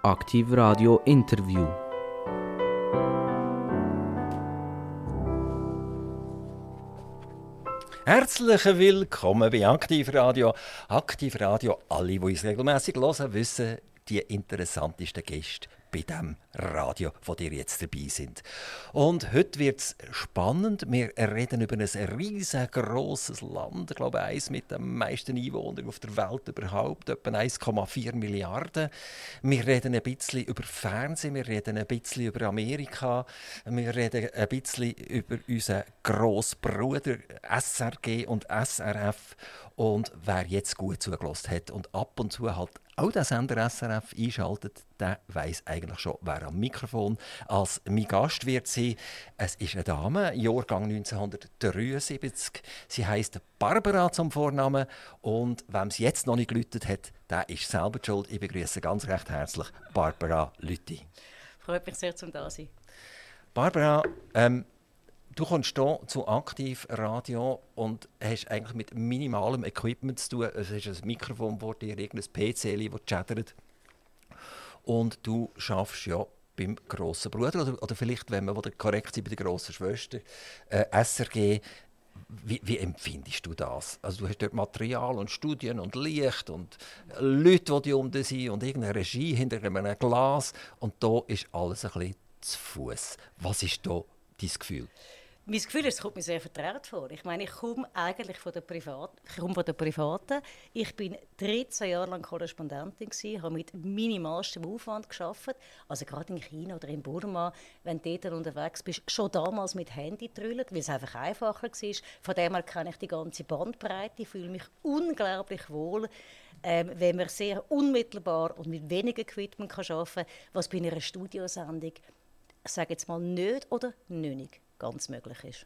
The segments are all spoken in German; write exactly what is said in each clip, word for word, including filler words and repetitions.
Aktiv Radio Interview. Herzlich willkommen bei Aktiv Radio. Aktiv Radio, alle, die uns regelmässig hören, wissen die interessantesten Gäste bei dem Radio, wo ihr jetzt dabei sind. Und heute wird es spannend. Wir reden über ein riesengroßes Land, ich glaube, eines mit den meisten Einwohnern auf der Welt überhaupt, etwa eins Komma vier Milliarden. Wir reden ein bisschen über Fernsehen, wir reden ein bisschen über Amerika, wir reden ein bisschen über unseren Grossbruder S R G und S R F. Und wer jetzt gut zugelassen hat und ab und zu halt auch den Sender S R F einschaltet, der weiss eigentlich schon, wer am Mikrofon als mein Gast wird sein. Es ist eine Dame, Jahrgang neunzehnhundertdreiundsiebzig. Sie heisst Barbara zum Vornamen. Und wem es jetzt noch nicht geläutet hat, der ist selber schuld. Ich begrüße ganz recht herzlich Barbara Lüthi. Freut mich sehr, zum da sein. Barbara, ähm, du kommst hier zu Aktiv Radio und hast eigentlich mit minimalem Equipment zu tun. Es ist ein Mikrofon vor dir, irgendein P C, das chattert. Und du arbeitest ja beim grossen Bruder, oder, oder vielleicht, wenn wir korrekt sind, bei der grossen Schwester, äh, S R G. Wie, wie empfindest du das? Also du hast dort Material und Studien und Licht und Leute, die um dich sind und irgendeine Regie hinter einem Glas. Und da ist alles ein bisschen zu Fuss. Was ist da dein Gefühl? Mein Gefühl ist, es kommt mir sehr vertraut vor. Ich meine, ich komme eigentlich von der, Privat, ich komme von der Privaten. Ich bin dreizehn Jahre lang Korrespondentin gewesen, habe mit minimalstem Aufwand gearbeitet. Also gerade in China oder in Burma, wenn du dort unterwegs bist, schon damals mit Handy trüllt, weil es einfach einfacher war. Von dem her kenne ich die ganze Bandbreite, fühle mich unglaublich wohl, ähm, wenn man sehr unmittelbar und mit weniger Equipment arbeiten kann, was bei einer Studiosendung, ich sage jetzt mal, nicht oder nicht ganz möglich ist.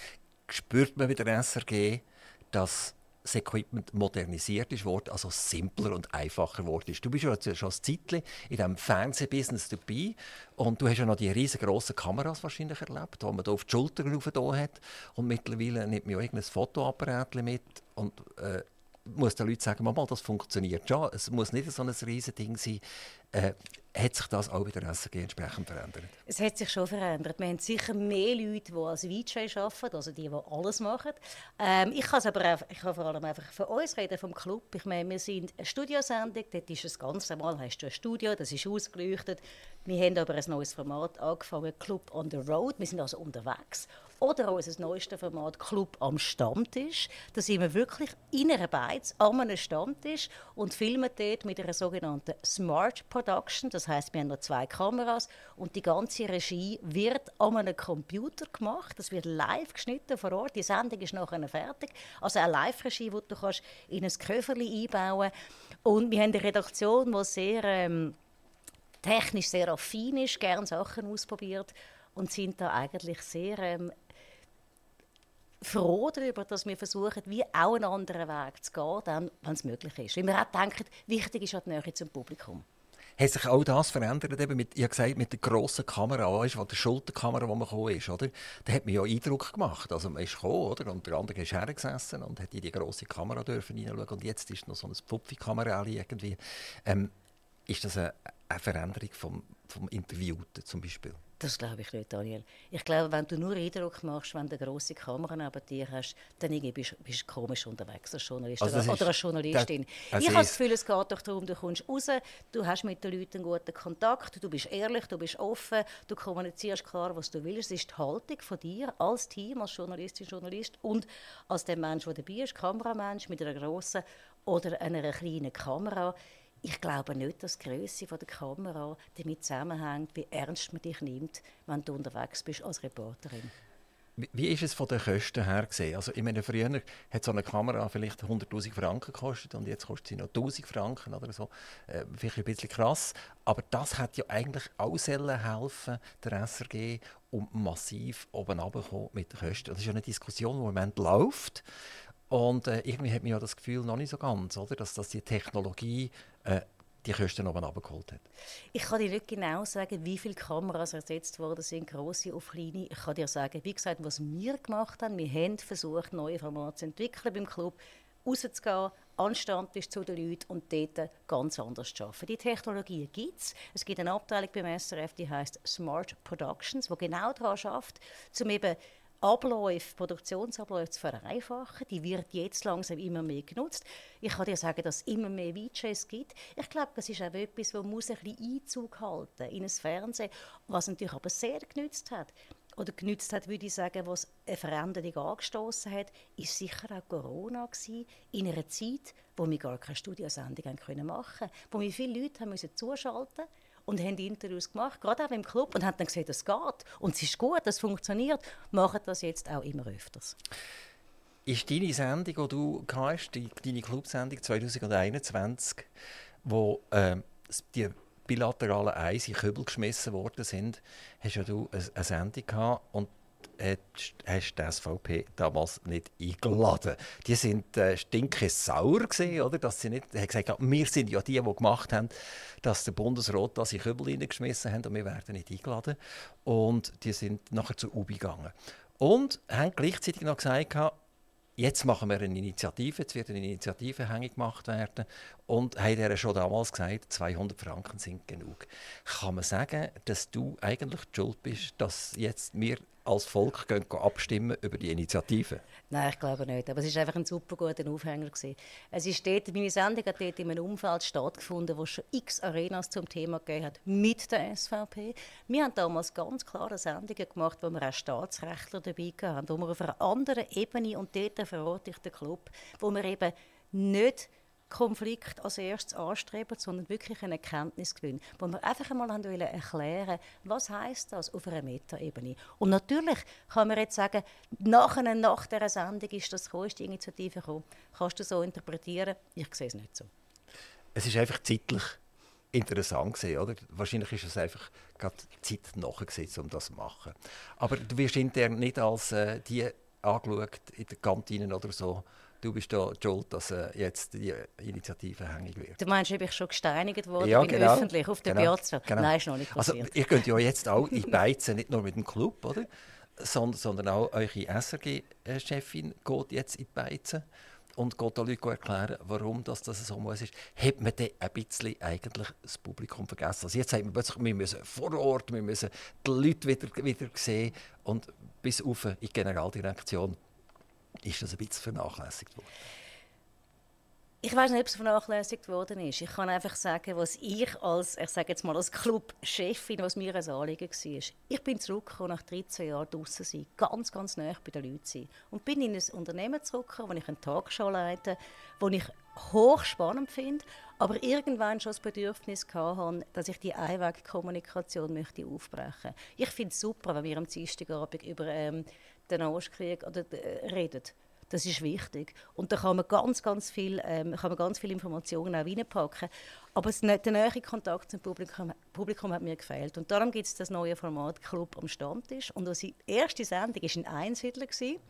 Spürt man bei der S R G, dass das Equipment modernisiert ist worden, also simpler und einfacher geworden ist? Du bist ja schon ein Zeitchen in diesem Fernsehbusiness dabei und du hast ja noch die riesengroßen Kameras wahrscheinlich erlebt, die man hier auf die Schulter rauf hat. Und mittlerweile nimmt man ja irgendein Fotoapparat mit und äh, muss den Leuten sagen, mal, das funktioniert schon. Es muss nicht so ein riesen Ding sein. Äh, hat sich das auch bei der S R G entsprechend verändert? Es hat sich schon verändert. Wir haben sicher mehr Leute, die als V J arbeiten, also die, die alles machen. Ähm, ich kann aber auch, ich kann vor allem einfach von uns reden, vom Club. Ich meine, wir sind eine Studiosendung, dort ist es ganz normal, hast du ein Studio, das ist ausgeleuchtet. Wir haben aber ein neues Format angefangen, Club on the Road. Wir sind also unterwegs. Oder auch unser neuestes Format, Club am Stammtisch. Da sind wir wirklich in einer Beiz, an einem Stammtisch und filmen dort mit einer sogenannten Smart Production. Das heisst, wir haben noch zwei Kameras und die ganze Regie wird an einem Computer gemacht. Das wird live geschnitten vor Ort. Die Sendung ist nachher fertig. Also eine Live-Regie, die du kannst in ein Köfferchen einbauen kannst. Und wir haben eine Redaktion, die sehr ähm, technisch sehr affin ist, gerne Sachen ausprobiert und sind da eigentlich sehr ähm, froh darüber, dass wir versuchen, wie auch einen anderen Weg zu gehen, dann, wenn es möglich ist. Weil wir auch denken, wichtig ist auch die Nähe zum Publikum. Hat sich auch das verändert, eben mit, ich habe gesagt, mit der grossen Kamera, weißt, der Schulterkamera, die man gekommen ist, oder? Da hat man ja Eindruck gemacht. Also man ist gekommen, oder? Und der andere ist hergesessen und hat in die grosse Kamera dürfen hineinschauen. Und jetzt ist noch so ein Pupfi-Kamera irgendwie. Ähm, ist das eine, eine Veränderung vom, vom Interviewten zum Beispiel? Das glaube ich nicht, Daniel. Ich glaube, wenn du nur Eindruck machst, wenn du eine grosse Kamera neben dir hast, dann bist du komisch unterwegs als Journalist also oder, oder als Journalistin. Das, ich habe das Gefühl, es geht doch darum, du kommst raus, du hast mit den Leuten einen guten Kontakt, du bist ehrlich, du bist offen, du kommunizierst klar, was du willst. Es ist die Haltung von dir als Team, als Journalistin, Journalist und als der Mensch, der dabei ist, Kameramensch mit einer grossen oder einer kleinen Kamera. Ich glaube nicht, dass die Grösse der Kamera damit zusammenhängt, wie ernst man dich nimmt, wenn du unterwegs bist als Reporterin. Wie, wie ist es von den Kosten her gesehen? Also, ich meine, früher hat so eine Kamera vielleicht hunderttausend Franken gekostet und jetzt kostet sie noch tausend Franken oder so. Äh, vielleicht ein bisschen krass. Aber das hat ja eigentlich auch helfen, der S R G, um massiv oben runterzukommen mit den Kosten. Das ist ja eine Diskussion, die im Moment läuft. Und äh, irgendwie hat man ja das Gefühl noch nicht so ganz, oder? Dass, dass die Technologie äh, die Kosten oben runtergeholt hat. Ich kann dir nicht genau sagen, wie viele Kameras ersetzt worden sind, grosse auf kleine. Ich kann dir sagen, wie gesagt, was wir gemacht haben. Wir haben versucht, neue Formate zu entwickeln beim Club, rauszugehen, Anstand ist zu den Leuten und dort ganz anders zu arbeiten. Die Technologie gibt es. Es gibt eine Abteilung beim S R F, die heißt Smart Productions, die genau daran arbeitet, um eben Abläufe, Produktionsabläufe zu vereinfachen. Die wird jetzt langsam immer mehr genutzt. Ich kann dir sagen, dass es immer mehr V Js gibt. Ich glaube, das ist auch etwas, das muss ein bisschen Einzug halten in ein Fernsehen, was natürlich aber sehr genützt hat. Oder genützt hat, würde ich sagen, was eine Veränderung angestoßen hat, ist sicher auch Corona gewesen, in einer Zeit, wo wir gar keine Studiosendung machen können, wo wir viele Leute haben müssen zuschalten und haben Interviews gemacht, gerade auch im Club, und haben dann gesehen, das geht. Und es ist gut, das funktioniert. Machen das jetzt auch immer öfters. Ist deine Sendung, die du hast, die, deine Clubsendung zwanzig einundzwanzig, wo äh, die bilateralen Eis in Kübel geschmissen worden sind, hast ja du eine, eine Sendung gehabt und hast die S V P damals nicht eingeladen. Die sind äh, stinkesauer gewesen, oder? Dass sie nicht, haben gesagt, ja, wir sind ja die, die gemacht haben, dass der Bundesrat das in Kübel reingeschmissen hat und wir werden nicht eingeladen. Und die sind nachher zu U B I gegangen. Und haben gleichzeitig noch gesagt, jetzt machen wir eine Initiative, jetzt wird eine Initiative hängig gemacht werden und haben ihr schon damals gesagt, zweihundert Franken sind genug. Kann man sagen, dass du eigentlich die Schuld bist, dass jetzt wir als Volk gehen, gehen abstimmen über die Initiative? Nein, ich glaube nicht. Aber es war einfach ein super guter Aufhänger. Es ist dort, meine Sendung hat dort in einem Umfeld stattgefunden, wo es schon x Arenas zum Thema gegeben hat mit der S V P. Wir haben damals ganz klare Sendungen gemacht, wo wir auch Staatsrechtler dabei hatten, wo wir auf einer anderen Ebene, und dort verrate ich den Club, wo wir eben nicht Konflikt als erstes anstreben, sondern wirklich eine Erkenntnis gewinnen, wo wir einfach einmal erklären wollten, was heisst das auf einer Metaebene. Und natürlich kann man jetzt sagen, nach, einer, nach dieser Sendung ist das gekommen, ist die Initiative gekommen. Kannst du so interpretieren? Ich sehe es nicht so. Es ist einfach zeitlich interessant gewesen, oder? Wahrscheinlich ist es einfach gerade Zeit nachgesetzt, um das zu machen. Aber du wirst intern nicht als äh, die angeschaut in der Kantine oder so. Du bist da schuld, dass äh, jetzt die Initiative hängig wird. Du meinst, ob ich schon gesteinigt worden ja, bin, genau, öffentlich, auf der genau, Piazza? Genau. Nein, ist noch nicht passiert. Also, ihr könnt ja jetzt auch in Beizen, nicht nur mit dem Club, oder? Sondern, sondern auch eure S R G-Chefin geht jetzt in Beizen und geht den Leuten erklären, warum das, das so muss. Hat man dann ein bisschen eigentlich das Publikum vergessen? Also jetzt sagt man plötzlich, wir müssen vor Ort, wir müssen die Leute wieder, wieder sehen. Und bis auf in die Generaldirektion ist das ein bisschen vernachlässigt worden. Ich weiß nicht, ob es vernachlässigt worden ist. Ich kann einfach sagen, was ich als, ich sage jetzt mal als Clubchefin, was mir ein Anliegen war. Ich bin zurückgekommen nach dreizehn Jahren draussen sein, ganz, ganz nahe bei den Leuten sein. Und bin in ein Unternehmen zurückgekommen, wo ich eine Tagesschau leite, das ich hochspannend finde, aber irgendwann schon das Bedürfnis hatte, dass ich die Einwegkommunikation möchte aufbrechen möchte. Ich finde es super, wenn wir am Dienstagabend über ähm, den Nahostkrieg oder, äh, reden. Das ist wichtig. Und da kann man ganz, ganz viel, ähm, kann man ganz viele Informationen auch reinpacken. Aber es, der nähere Kontakt zum Publikum, Publikum hat mir gefehlt. Und darum gibt es das neue Format Club am Stammtisch. Und unsere erste Sendung war in Einsiedler.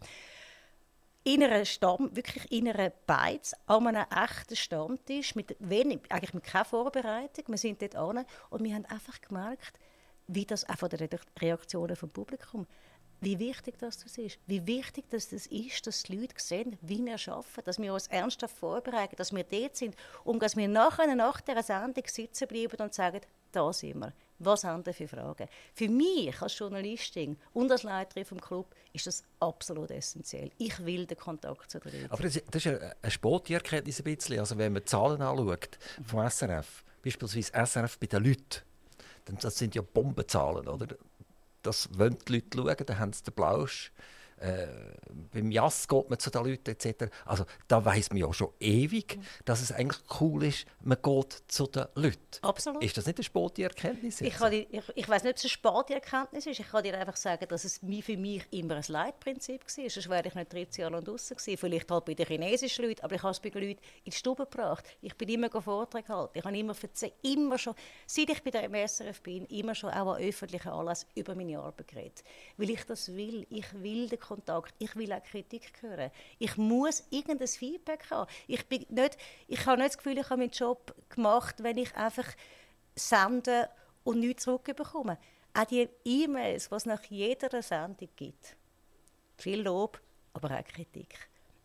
In einer Stamm, wirklich in einer Beiz, an einem echten Stammtisch, mit wenig, eigentlich mit keiner Vorbereitung. Wir sind dort an und wir haben einfach gemerkt, wie das auch von den Reaktionen vom Publikum, wie wichtig das ist, wie wichtig das ist, dass die Leute sehen, wie wir arbeiten, dass wir uns ernsthaft vorbereiten, dass wir dort sind und dass wir nachher nach dieser Sendung sitzen bleiben und sagen, da sind wir. Was haben wir für Fragen? Für mich als Journalistin und als Leiterin des Club ist das absolut essentiell. Ich will den Kontakt zu den Leuten. Aber das ist eine Sporterkenntnis ein bisschen. Also wenn man die Zahlen anschaut vom S R F, beispielsweise S R F bei den Leuten, das sind ja Bombenzahlen, oder? Das wollen die Leute schauen, dann haben sie den Plausch. Äh, beim Jass geht man zu den Leuten et cetera. Also da weiss man ja schon ewig, dass es eigentlich cool ist, man geht zu den Leuten. Absolut. Ist das nicht eine Sporterkenntnis? Ich, ich, ich weiss nicht, ob es eine Sporterkenntnis ist. Ich kann dir einfach sagen, dass es für mich immer ein Leitprinzip war. Sonst wäre ich nicht dreizehn Jahre lang draussen gewesen. Vielleicht halt bei den chinesischen Leuten, aber ich habe es bei den Leuten in die Stube gebracht. Ich bin immer Vorträge gehalten. Ich habe immer, immer schon, seit ich bei der S R F bin, immer schon auch an öffentlichen Anlässen über meine Arbeit geredet. Weil ich das will. Ich will den Kontakt. Ich will auch Kritik hören. Ich muss irgendein Feedback haben. Ich, bin nicht, ich habe nicht das Gefühl, ich habe meinen Job gemacht, wenn ich einfach sende und nichts zurückbekomme. Auch die E-Mails, die es nach jeder Sendung gibt. Viel Lob, aber auch Kritik.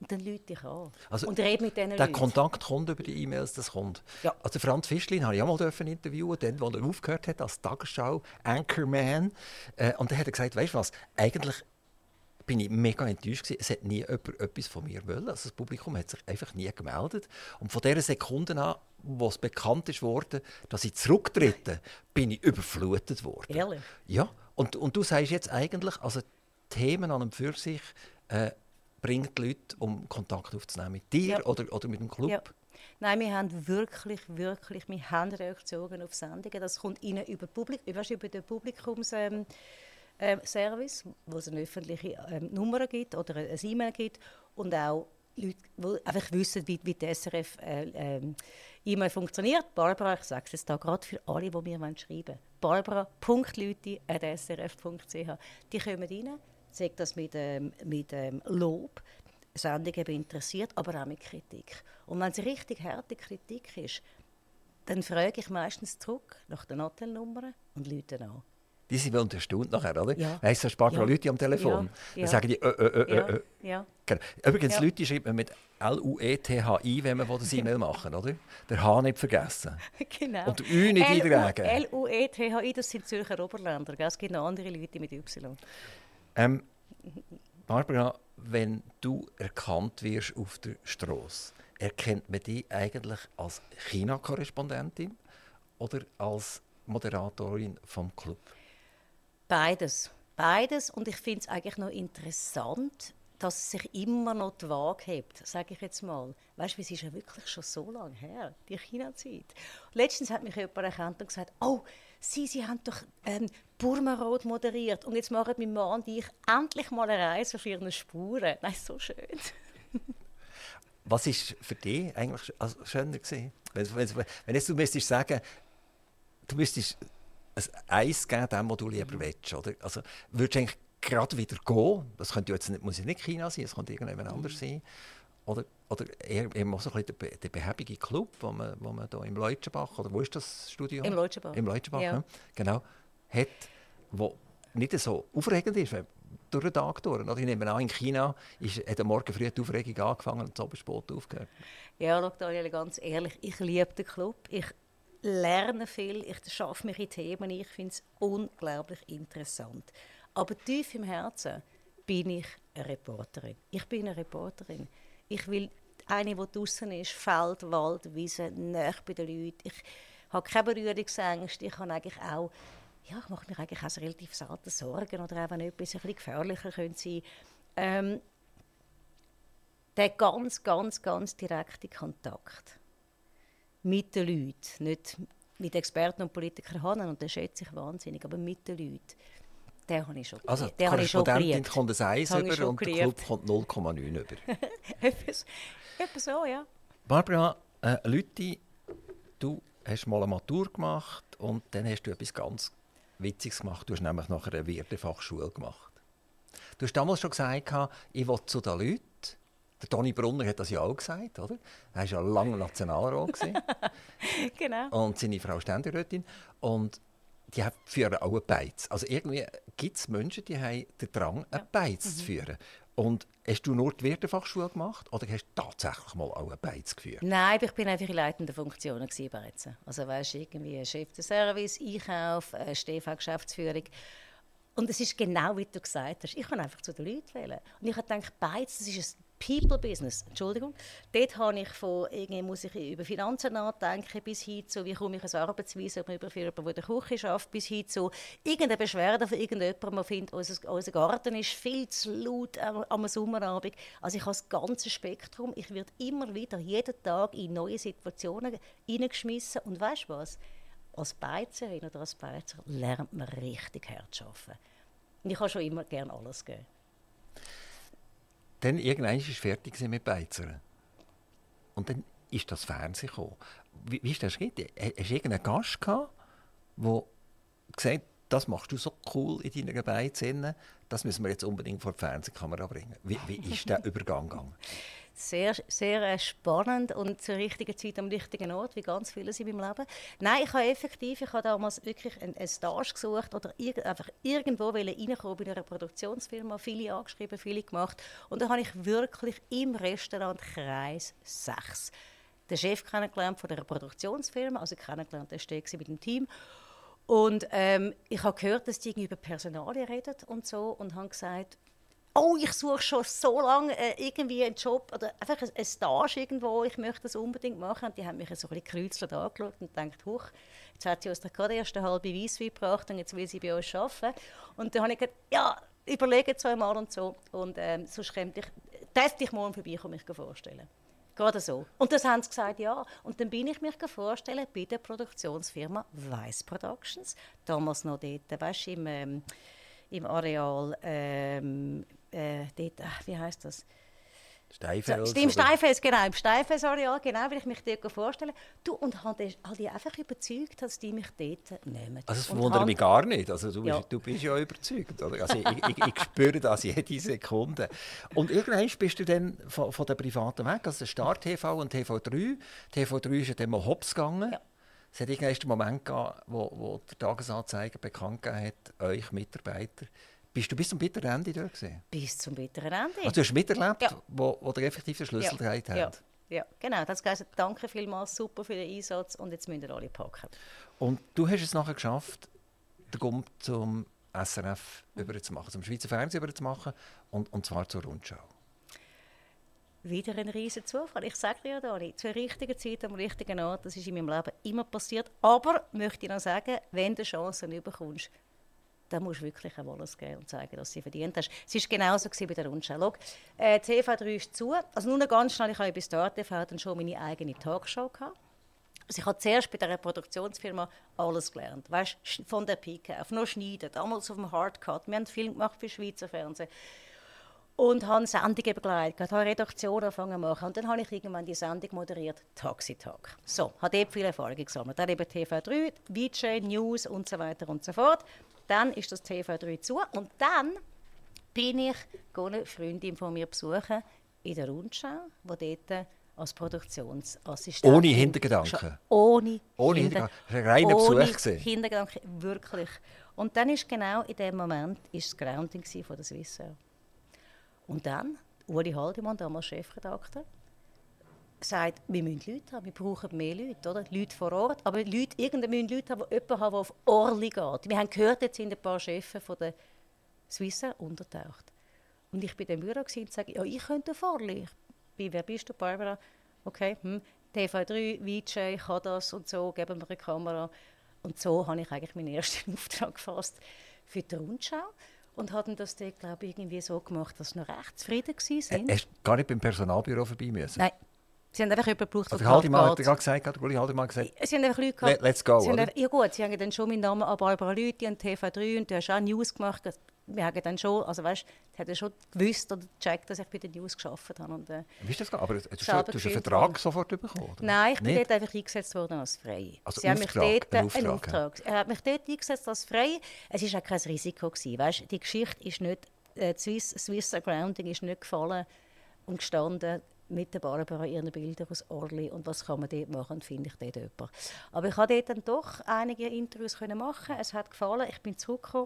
Und dann rufe ich an. Also, und rede mit diesen der Leuten. Kontakt kommt über die E-Mails, das kommt. Ja. Also Franz Fischlin habe ich auch mal interviewen, dann, als er aufgehört hat als Tagesschau Anchorman. Äh, und dann hat er gesagt, weißt du was, eigentlich bin ich mega enttäuscht gewesen. Es hat nie jemand etwas von mir wollen. Also das Publikum hat sich einfach nie gemeldet. Und von dieser Sekunde an, wo es bekannt ist worden, dass ich zurücktrete, bin ich überflutet worden. Ehrlich? Ja. Und, und du sagst jetzt eigentlich, also Themen an und für sich äh, bringen die Leute, um Kontakt aufzunehmen mit dir Ja. oder, oder mit dem Club. Ja. Nein, wir haben wirklich, wirklich, wir haben Reaktionen auf Sendungen. Das kommt ihnen über, Publik über, über den Publikums... Ähm, Ähm, Service, wo es eine öffentliche ähm, Nummer gibt oder ein E-Mail gibt und auch Leute, die einfach wissen, wie, wie die S R F äh, ähm, E-Mail funktioniert. Barbara, ich sage es jetzt da gerade für alle, die mir schreiben wollen. barbara punkt lüthi at s r f punkt c h. Die kommen rein, sagen das mit, ähm, mit ähm, Lob, Sendungen interessiert, aber auch mit Kritik. Und wenn es richtig harte Kritik ist, dann frage ich meistens zurück nach den Hotelnummern und Leute an. Die sind wohl erstaunt nachher, oder? Ja. Weißt du, ein paar Ja. Leute am Telefon. Ja. Dann Ja. sagen die, äh, äh, äh, Ja, äh. ja. Genau. Übrigens, Ja. Leute schreibt man mit L U E T H I, wenn man das E-Mail machen, oder? Der H nicht vergessen. Genau. Und der Ü nicht eintragen. L U E T H I, das sind Zürcher Oberländer. Gell? Es gibt noch andere Leute mit Y. Ähm, Barbara, wenn du erkannt wirst auf der Strasse, erkennt man dich eigentlich als China-Korrespondentin oder als Moderatorin vom Club? Beides. Beides. Und ich finde es eigentlich noch interessant, dass es sich immer noch die Waage hebt, sage ich jetzt mal. Weißt du, es ist ja wirklich schon so lange her, die China-Zeit. Letztens hat mich jemand erkannt und gesagt, oh, Sie, Sie haben doch ähm, Burma Road moderiert und jetzt machen mein Mann und ich endlich mal eine Reise auf Ihren Spuren. Nein, so schön. Was war für dich eigentlich also schöner gewesen? Wenn, wenn, wenn jetzt du müsstest sagen, du müsstest ein Eis geben, dem, was du lieber willst, oder? Also, würdest du eigentlich gerade wieder gehen? Das könnte jetzt nicht, muss ja nicht China sein, es könnte irgendjemand mhm. anders sein. Oder, oder eher, eher so ein der, der behäbige Club, wo man, wo man da im Leutschenbach, oder wo ist das Studio? Im Leutschenbach. Im Leutschenbach, ja. Ja, genau. Hat, wo nicht so aufregend ist, durch den Tag durch. Ich nehme an, in China ist, hat am Morgen früh die Aufregung angefangen und so spät aufgehört. Ja, Daniel, ganz ehrlich, ich liebe den Club. Ich lerne viel, ich schaffe mich in Themen, ich finde es unglaublich interessant. Aber tief im Herzen bin ich eine Reporterin. Ich bin eine Reporterin. Ich will eine, die draußen ist, Feld, Wald, Wiese, nahe bei den Leuten. Ich habe keine Berührungsängste. Ich habe eigentlich auch, ja, ich mache mir eigentlich auch relativ selten Sorgen oder auch wenn etwas ein bisschen gefährlicher könnte sein. Ähm, der ganz, ganz, ganz direkte Kontakt mit den Leuten, nicht mit Experten und Politikern haben, und das schätze ich wahnsinnig, aber mit den Leuten, den habe ich schon Also die Korrespondentin kommt ein Eis über und der Club kommt null Komma neun über. etwas, etwas so, ja. Barbara, äh, Leute, du hast mal eine Matur gemacht und dann hast du etwas ganz Witziges gemacht. Du hast nämlich nachher eine Wirtefachschule gemacht. Du hast damals schon gesagt, ich will zu den Leuten. Der Toni Brunner hat das ja auch gesagt, oder? Er war ja lange Nationalrat. Genau. Und seine Frau Ständerätin. Und die führen auch eine Beiz. Also irgendwie gibt es Menschen, die haben den Drang, eine Beiz ja. zu führen. Und hast du nur die Wirtefachschule gemacht oder hast du tatsächlich mal auch eine Beiz geführt? Nein, ich bin einfach in leitenden Funktionen bereits. Also weißt, irgendwie Chef des Service, Einkauf, äh, S T V-Geschäftsführung. Und es ist genau wie du gesagt hast. Ich kann einfach zu den Leuten wählen. Und ich habe gedacht, Beiz, das ist ein People-Business. Entschuldigung. Dort habe ich von, irgendwie muss ich über Finanzen nachdenken, bis hin zu, wie komme ich ein Arbeitsvisum über für jemanden, der in der Küche arbeitet, bis hin zu irgendeine Beschwerde von irgendjemandem, der findet, unser, unser Garten ist viel zu laut am, am Sommerabend. Also ich habe das ganze Spektrum. Ich werde immer wieder, jeden Tag in neue Situationen hineingeschmissen. Und weißt du was? Als Beizerin oder als Beizer lernt man richtig hart zu arbeiten. Und ich habe schon immer gerne alles gegeben. Dann irgendwann war es fertig mit Beizern. Und dann ist das Fernsehen gekommen. Wie, wie ist das gegangen? Hast du irgendeinen Gast gehabt, der gesagt hat, das machst du so cool in deiner Beiz, das müssen wir jetzt unbedingt vor die Fernsehkamera bringen. Wie, wie ist der Übergang gegangen? Sehr, sehr äh, spannend und zur richtigen Zeit am richtigen Ort, wie ganz vieles in meinem Leben. Nein, ich habe effektiv, ich habe damals wirklich einen, einen Stage gesucht oder irg einfach irgendwo reinkommen bei einer Produktionsfirma, viele angeschrieben, viele gemacht. Und da habe ich wirklich im Restaurant Kreis sechs den Chef kennengelernt von einer Produktionsfirma, also kennengelernt, der steht mit dem Team. Und ähm, ich habe gehört, dass die irgendwie über Personalien reden und so und habe gesagt, oh, ich suche schon so lange äh, irgendwie einen Job oder einfach ein, ein Stage irgendwo, ich möchte das unbedingt machen. Und die haben mich so ein bisschen kreuzelt angeschaut und gedacht, huch, jetzt hat sie uns doch gerade erst eine halbe Weisswein gebracht und jetzt will sie bei uns arbeiten. Und dann habe ich gesagt, ja, überlege zweimal und so. Und ähm, sonst könnte ich, darf dich morgen vorbeikommen, mich vorstellen. Gerade so. Und das haben sie gesagt, ja. Und dann bin ich mir vorstellen bei der Produktionsfirma Weiss Productions, damals noch dort, weißt du, im, ähm, im Areal, ähm, äh, dort, ach, wie heisst das? Steinfels. Im Steinfels, genau, im Steinfels-Areal, genau, will ich mich dort vorstellen. Du, und habe die einfach überzeugt, dass die mich dort nehmen. Also das verwundert mich gar nicht. Also du, ja. bist, du bist ja überzeugt. Oder? Also ich, ich, ich spüre das jede Sekunde. Und irgendwann bist du dann von, von der privaten weg, also Star T V und T V drei. T V drei ist ja dann mal hops gegangen. Ja. Es hat irgendwann einen Moment gegeben, wo, wo der Tagesanzeiger bekannt gegeben hat, euch Mitarbeiter. Bist du bis zum bitteren Ende dort gewesen? Bis zum bitteren Ende. Also du hast miterlebt, ja. wo, wo der effektiv den Schlüssel ja. gedreht hat? Ja. ja, genau. Das heisst, danke vielmals, super für den Einsatz und jetzt müssen wir alle packen. Und du hast es nachher geschafft, den Gump zum S R F mhm. überzumachen, zum Schweizer Fernsehen überzumachen und, und zwar zur Rundschau. Wieder ein riesen Zufall. Ich sage dir ja, Dani, zur richtigen Zeit am richtigen Ort, das ist in meinem Leben immer passiert. Aber, möchte ich noch sagen, wenn du Chancen bekommst, dann musst du wirklich auch alles geben und zeigen, dass du sie verdient hast. Es war genauso bei der Rundschau. Schau, äh, T V drei ist zu. Also nur noch ganz schnell, ich habe bei Star T V dann schon meine eigene Talkshow gehabt. Also ich habe zuerst bei dieser Produktionsfirma alles gelernt. Weißt, von der Pike auf, noch schneiden, damals auf dem Hardcut. Wir haben einen Film gemacht für Schweizer Fernsehen. Und habe Sendungen begleitet, habe Redaktion angefangen zu machen. Und dann habe ich irgendwann die Sendung moderiert, Taxi-Tag. So, habe dort viel Erfahrung gesammelt. Dann eben T V drei, V J, News und so weiter und so fort. Dann ist das T V drei zu und dann bin ich eine Freundin von mir besuchen in der Rundschau, die dort als Produktionsassistentin... Ohne Hintergedanken? Ohne, ohne Hintergedanken? Ein reiner Besuch? Ohne Hintergedanken, wirklich. Und dann ist genau in dem Moment ist das Grounding von der Swissair. Und dann, Uli Haldemann, damals Chefredakteur, sagt, wir müssen Leute haben, wir brauchen mehr Leute, oder? Leute vor Ort, aber Leute, irgendwann müssen Leute haben, die jemanden haben, der auf Orly geht. Wir haben gehört, jetzt sind ein paar Chefs von der Swissair untertaucht. Und ich war in dem Büro und sage, ja, ich könnte auf Orly. Ich, wer bist du, Barbara? Okay, hm. T V drei, V J, kann das und so, geben wir eine Kamera. Und so habe ich eigentlich meinen ersten Auftrag gefasst für die Rundschau. Und hatten das dort, glaube ich, irgendwie so gemacht, dass sie noch recht zufrieden waren. Hast du gar nicht beim Personalbüro vorbei müssen? Nein. Sie haben einfach jemanden gebraucht, der Uli Haldemann hat gerade gesagt, der Uli Haldemann gesagt, sie haben einfach Leute gehabt, let's go, oder? Einfach, ja gut, sie haben dann schon meinen Namen an Barbara Lüthi und T V drei und du hast auch News gemacht. Wir haben dann schon, also weißt, die haben schon gewusst oder gecheckt, dass ich bei den News gearbeitet habe. Und, äh, wie ist das gegangen? Aber du hast einen Vertrag worden. Sofort bekommen? Oder? Nein, ich bin nicht? dort einfach eingesetzt worden als Freie. Also sie Auftrag, haben mich dort, ein Auftrag, einen Auftrag. Ja. Er hat mich dort eingesetzt als Freie. Es war auch kein Risiko gewesen, weißt? Die Geschichte ist nicht, äh, Swiss, Swiss Grounding ist nicht gefallen und gestanden mit der Barbara ihren Bildern aus Orly und was kann man dort machen und finde ich dort jemanden. Aber ich konnte dort dann doch einige Interviews machen, es hat gefallen, ich bin zurückgekommen.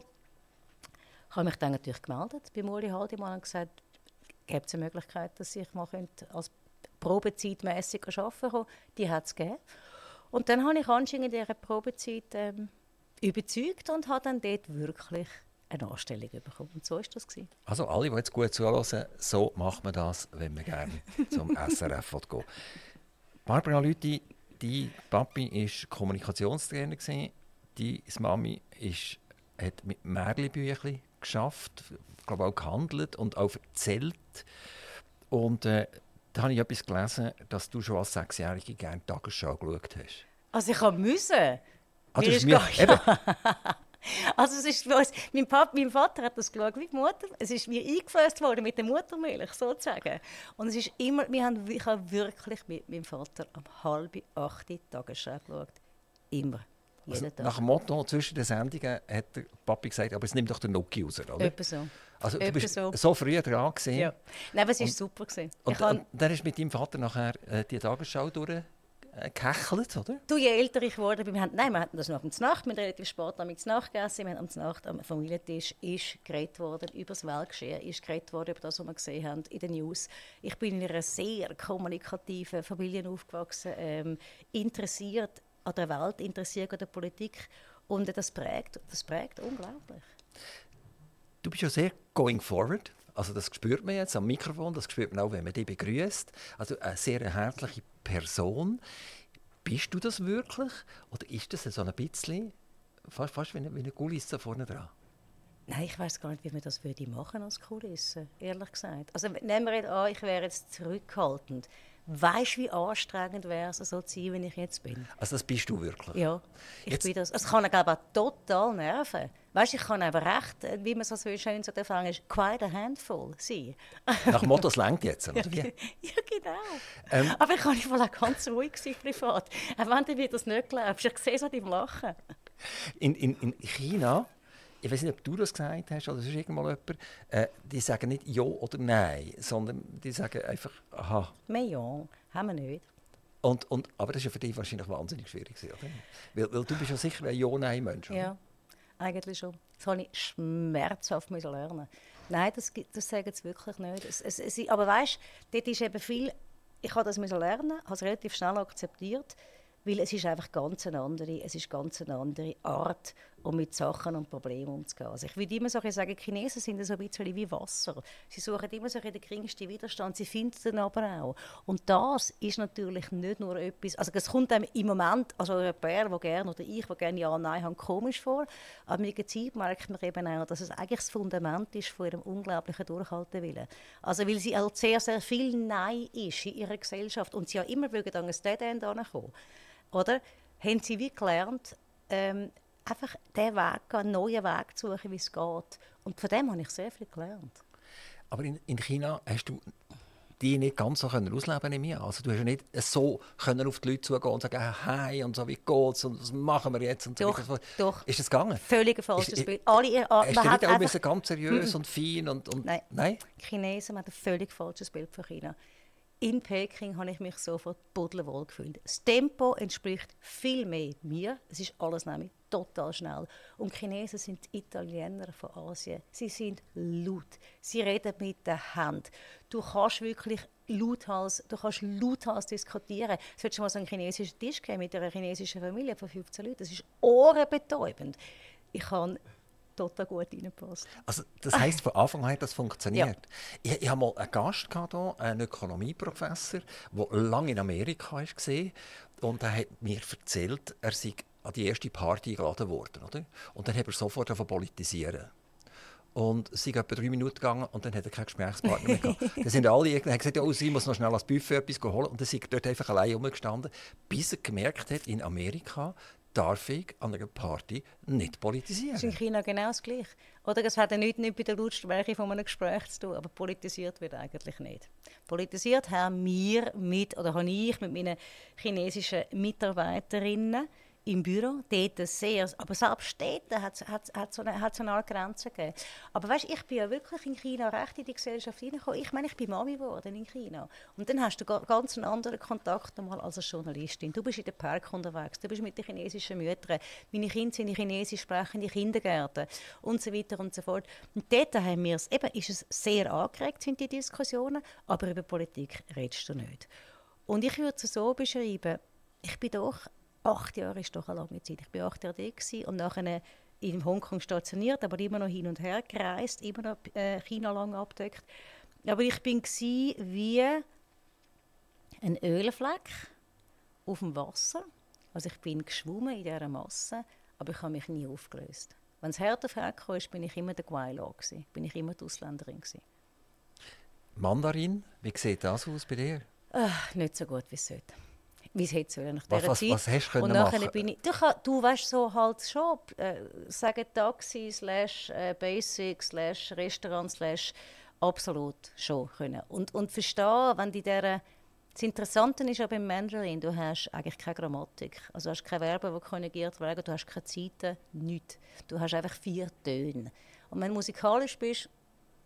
Ich habe mich dann natürlich gemeldet bei Uli Haldemann und gesagt, gibt es eine Möglichkeit, dass ich mal als Probezeitmässig arbeiten kann? Die hat es gegeben. Und dann habe ich anscheinend in dieser Probezeit ähm, überzeugt und habe dann dort wirklich eine Anstellung bekommen. Und so war das. Also alle, die jetzt gut zuhören, so macht man das, wenn man gerne zum S R F geht. Barbara Lüthi, dein Papi war Kommunikationstrainer, deine Mami ist, hat mit Märchenbüchern geschafft, ich glaube auch gehandelt und auch erzählt. Und äh, da habe ich etwas gelesen, dass du schon als Sechsjährige gerne die Tagesschau geschaut hast. Also ich musste. Ah, du hast mir, eben. Also es ist, mein, Papa, mein Vater hat das geschaut wie die Mutter. Es ist mir eingeflößt worden mit der Muttermilch, sozusagen. Und es ist immer, wir haben, ich habe wirklich mit meinem Vater um halb acht Tagesschau geschaut. Immer. Also nach dem Motto zwischen den Sendungen hat der Papi gesagt, aber es nimmt doch den Noki raus, oder? Etwa so. Also du Etwa bist so. so früh dran gewesen. Ja. Nein, aber es war Und- super gewesen. Und, Ich han- und dann hast du mit deinem Vater nachher äh, die Tagesschau durchgehechelt, oder? Du, je älter ich wurde, wir haben, nein, wir hatten das noch am Nacht, wir haben relativ spät am Nacht gegessen, wir haben am Nacht am Familientisch ist geredet worden über das Weltgeschehen, ist geredet worden über das, was wir gesehen haben in den News. Ich bin in einer sehr kommunikativen Familie aufgewachsen, ähm, interessiert an der Welt, interessiert an der Politik und das prägt, das prägt unglaublich. Du bist ja sehr going forward. Also das spürt man jetzt am Mikrofon, das spürt man auch, wenn man dich begrüßt. Also eine sehr herzliche Person. Bist du das wirklich? Oder ist das so ein bisschen, fast, fast wie eine, wie eine Kulisse vorne dran? Nein, ich weiß gar nicht, wie man das würde machen als Kulisse, ehrlich gesagt. Also nehmen wir jetzt an, ich wäre jetzt zurückhaltend. Weißt du, wie anstrengend wäre es, so zu sein, wie ich jetzt bin? Also das bist du wirklich? Ja, ich Jetzt- bin das. Es kann glaube auch total nerven. Weißt du, ich kann aber recht, äh, wie man so schön so erfahren ist, quite a handful sein. Nach dem Motto, es reicht jetzt, oder wie? Ja, genau. Ähm. Aber ich kann nicht auch ganz ruhig sein privat. Auch wenn du mir das nicht glaubst. Ich sehe es an deinem Lachen. In, in, in China, ich weiß nicht, ob du das gesagt hast oder sonst irgendwann jemand, äh, die sagen nicht Ja oder Nein, sondern die sagen einfach Aha. Mehr ja, haben wir nicht. Und, und, aber das war ja für dich wahrscheinlich wahnsinnig schwierig, oder? Weil, weil du bist ja sicher ein Ja-Nein-Mensch. oder? Ja, eigentlich schon. Das habe ich schmerzhaft müssen lernen. Nein, das, gibt- das sagen sie wirklich nicht. Es, es, es, aber weißt, dort ist eben viel. Ich habe das müssen lernen, habe es relativ schnell akzeptiert, weil es ist einfach ganz eine andere, es ist ganz eine andere Art, um mit Sachen und Problemen umzugehen. Also ich würde immer so sagen, die Chinesen sind so ein bisschen wie Wasser. Sie suchen immer so den geringsten Widerstand, sie finden den aber auch. Und das ist natürlich nicht nur etwas, also es kommt einem im Moment, also Europäer, die gerne, oder ich, die gerne Ja, Nein haben, komisch vor, aber mit der Zeit merkt man eben auch, dass es eigentlich das Fundament ist von ihrem unglaublichen Durchhaltewillen. Also weil sie halt sehr, sehr viel Nein ist in ihrer Gesellschaft und sie ja immer an ein Dead End ankommen. Oder? Haben sie wie gelernt, ähm, einfach den Weg, einen neuen Weg zu suchen, wie es geht. Und von dem habe ich sehr viel gelernt. Aber in, in China hast du die nicht ganz so können ausleben in mir. Also du hast ja nicht so können auf die Leute zugehen und sagen, «Hi, und so, wie geht's, und was machen wir jetzt?» und so Doch, weiter. doch. Ist das gegangen? Völlig ein falsches Ist- Bild. Alle, äh, Hast du man hat nicht auch einfach, müssen ganz seriös und fein und, und Nein. Nein? Die Chinesen haben ein völlig falsches Bild von China. In Peking habe ich mich sofort pudelwohl gefühlt. Das Tempo entspricht viel mehr mir. Es ist alles nämlich total schnell. Und die Chinesen sind die Italiener von Asien. Sie sind laut. Sie reden mit der Hand. Du kannst wirklich lauthals, du kannst lauthals diskutieren. Es wird schon mal so einen chinesischen Tisch geben mit einer chinesischen Familie von fünfzehn Leuten. Das ist ohrenbetäubend. Ich habe total gut reingepasst. Also, das heisst, von Anfang an hat das funktioniert. Ich, ich hatte mal einen Gast, hier, einen Ökonomieprofessor, der lange in Amerika war. Und er hat mir erzählt, er sei an die erste Party eingeladen worden. Oder? Und dann hat er sofort davon politisieren. Und es sind etwa drei Minuten gegangen und dann hat er keinen Gesprächspartner mehr gehabt. Dann sind alle irgendwie, haben gesagt, ja, oh, sie muss noch schnell als Buffet etwas holen. Und dann sind dort einfach allein rumgestanden, bis er gemerkt hat, in Amerika darf ich an einer Party nicht politisieren. Das ist in China genau das Gleiche. Oder es hat ja nichts nicht bei der Lautstärke von einem Gespräch zu tun, aber politisiert wird eigentlich nicht. Politisiert haben wir mit, oder habe ich mit meinen chinesischen Mitarbeiterinnen im Büro, dort sehr, aber selbst dort hat es so eine, hat's eine Art Grenze gegeben. Aber weißt, ich bin ja wirklich in China recht in die Gesellschaft hineingekommen. Ich meine, ich bin Mami geworden in China. Und dann hast du ga- ganz einen anderen Kontakt einmal als Journalistin. Du bist in den Park unterwegs, du bist mit den chinesischen Müttern. Meine Kinder sind in Chinesisch sprechende Kindergärten und so weiter und so fort. Und dort haben wir es, eben ist es sehr angeregt, sind die Diskussionen, aber über Politik redest du nicht. Und ich würde es so beschreiben, ich bin doch Acht Jahre ist doch eine lange Zeit. Ich war acht Jahre da und nachher in Hongkong stationiert, aber immer noch hin und her gereist, immer noch äh, China lang abgedeckt. Aber ich war wie ein Ölfleck auf dem Wasser. Also ich bin geschwommen in dieser Masse, aber ich habe mich nie aufgelöst. Wenn es hart auf hart kam, bin ich immer der Guayla, bin ich immer die Ausländerin. Mandarin, wie sieht das aus bei dir? Ach, nicht so gut wie es sollte. Wie es hätte sollen nach Was, dieser was, Zeit. was hast du Und können nachher machen? bin ich, du, kann, du weißt so halt schon, äh, sagen Taxi, slash äh, Basic, slash Restaurant, slash absolut schon können. Und, und verstehen, wenn die der das Interessante ist ja beim Mandarin, du hast eigentlich keine Grammatik. Also du hast keine Verben, die konjugiert werden, du hast keine Zeiten, nichts. Du hast einfach vier Töne. Und wenn du musikalisch bist,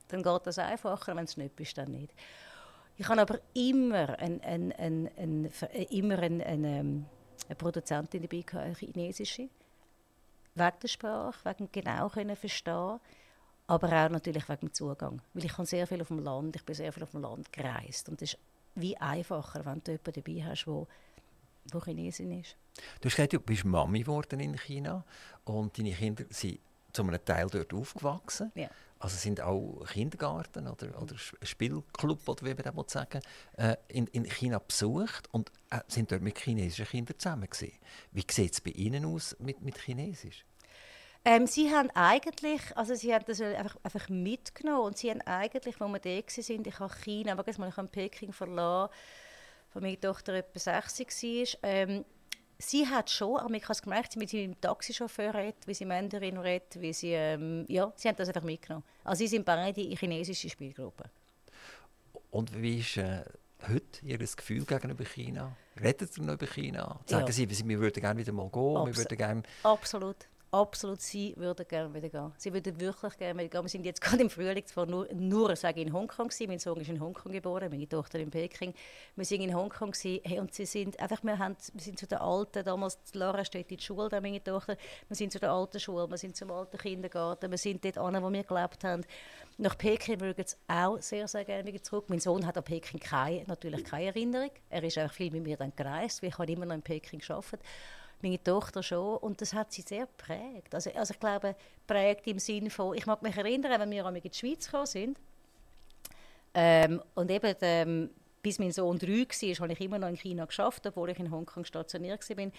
dann geht das einfacher, wenn es nicht ist, dann nicht. Ich habe aber immer ein, ein, ein, ein, ein, immer ein, ein, ein, eine Produzentin dabei gehabt, eine chinesische, wegen der Sprache, wegen genau können verstehen, aber auch natürlich wegen dem Zugang. Weil ich kann sehr viel auf dem Land, ich bin sehr viel auf dem Land gereist und das ist wie einfacher, wenn du jemanden dabei hast, der wo Chinesin ist. Du hast gesagt, du bist Mami geworden in China und deine Kinder sind zu einem Teil dort aufgewachsen. Ja. Also sind auch Kindergarten oder, oder Spielclub, oder wie man das sagen äh, in, in China besucht und äh, sind dort mit chinesischen Kindern zusammen gewesen. Wie sieht es bei Ihnen aus mit, mit Chinesisch? Ähm, sie haben eigentlich, also sie haben das einfach, einfach mitgenommen und sie haben eigentlich, als wir da waren, ich habe China, aber mal, ich habe Peking verlassen, als meine Tochter etwa sechs war, ähm, sie hat schon, aber ich habe es gemerkt, wie sie mit dem Taxichauffeur redet, wie sie Mandarin redet, wie sie, ähm, ja, sie haben das einfach mitgenommen. Also sie sind beide in chinesische Spielgruppen. Und wie ist äh, heute Ihr Gefühl gegenüber China? Redet ihr noch über China? Sagen Ja. Sie, wir würden gerne wieder mal gehen, Abs- wir würden gerne... Absolut. Absolut, sie würden gerne wieder gehen. Sie würden wirklich gerne wieder gehen. Wir sind jetzt gerade im Frühling zwar nur, nur sage ich, in Hongkong gewesen. Mein Sohn ist in Hongkong geboren, meine Tochter in Peking. Wir sind in Hongkong gewesen, hey, und sie sind einfach, wir, haben, wir sind zu der alten, damals Lara steht in der Schule, da meine Tochter, wir sind zu der alten Schule, wir sind zum alten Kindergarten, wir sind dort an, wo wir gelebt haben. Nach Peking würden sie auch sehr, sehr gerne wieder zurück. Mein Sohn hat an Peking keine, natürlich keine Erinnerung. Er ist einfach viel mit mir dann gereist, weil ich habe immer noch in Peking gearbeitet. Meine Tochter schon. Und das hat sie sehr geprägt. Also, also ich glaube, prägt im Sinne von, ich mag mich erinnern, wenn wir in die Schweiz gekommen sind. Ähm, und eben, ähm, bis mein Sohn drei war, habe ich immer noch in China gearbeitet, obwohl ich in Hongkong stationiert war.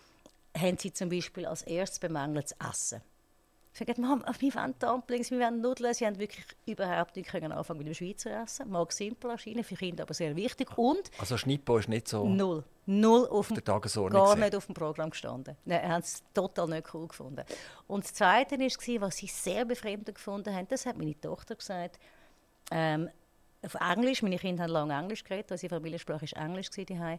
Haben sie zum Beispiel als erstes bemängelt das Essen. Sie sagen, Mom, wir wollen Dumplings, wir wollen Nudeln. Sie haben wirklich überhaupt nicht können anfangen mit dem Schweizer Essen. Mag simpel erscheinen, für Kinder aber sehr wichtig. Und Also Schnippo ist nicht so... Null. Null auf dem, der Tagesordnung gar gesehen. nicht auf dem Programm gestanden. Nein, er hat es total nicht cool gefunden. Und das Zweite war, was sie sehr befremdend gefunden haben, das hat meine Tochter gesagt, ähm, auf Englisch, meine Kinder haben lange Englisch geredet, also ihre Familiensprache war Englisch daheim.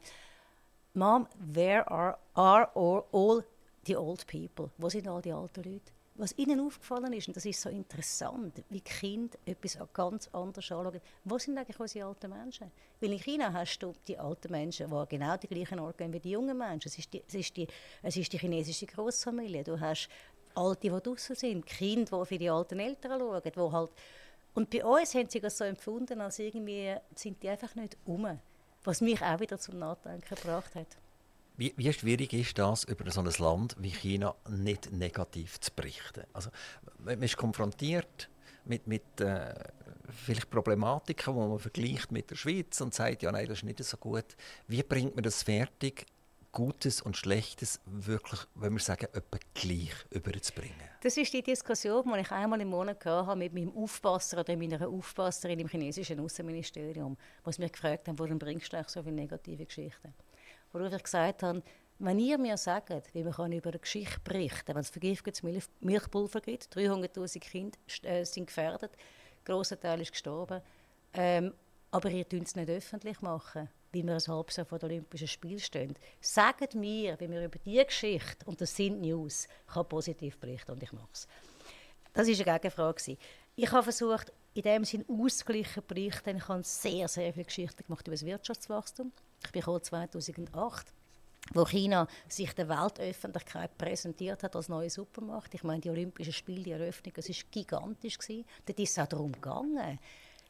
Mom, where are, are all, all the old people? Wo sind all die alten Leute? Was ihnen aufgefallen ist, und das ist so interessant, wie Kinder etwas ganz anders anschauen. Wo sind eigentlich unsere alten Menschen? Weil in China hast du die alten Menschen, die genau die gleichen Orte gehen wie die jungen Menschen. Es ist die, es ist die, es ist die chinesische Großfamilie. Du hast Alte, die draußen sind, Kinder, die für die alten Eltern schauen. Die halt und bei uns haben sie das so empfunden, als irgendwie sind die einfach nicht um. Was mich auch wieder zum Nachdenken gebracht hat. Wie, wie schwierig ist das, über so ein Land wie China nicht negativ zu berichten? Also, man ist konfrontiert mit, mit äh, vielleicht Problematiken, die man vergleicht mit der Schweiz und sagt, ja, nein, das ist nicht so gut. Wie bringt man das fertig, Gutes und Schlechtes wirklich, wenn wir sagen, etwa gleich überzubringen? Das ist die Diskussion, die ich einmal im Monat hatte mit meinem Aufpasser oder meiner Aufpasserin im chinesischen Außenministerium, wo sie mich gefragt haben, warum bringst du so viele negative Geschichten? Worauf ich gesagt habe, wenn ihr mir sagt, wie man über eine Geschichte berichten kann, wenn es vergiftetes Milch, Milchpulver gibt, dreihunderttausend Kinder äh, sind gefährdet, ein grosser Teil ist gestorben, ähm, aber ihr tut es nicht öffentlich machen, wie wir ein halbes Jahr vor den Olympischen Spielen stehen. Sagt mir, wie wir über diese Geschichte, und das sind News, kann positiv berichten, und ich mache es. Das war eine Gegenfrage. Ich habe versucht, in dem Sinne ausgeglichen zu berichten. Ich habe sehr, sehr viele Geschichten gemacht über das Wirtschaftswachstum. Ich bin zweitausendacht, wo China sich der Weltöffentlichkeit präsentiert hat als neue Supermacht. Ich meine, die Olympischen Spiele, die Eröffnung, das war gigantisch. Dort ist es auch darum gegangen,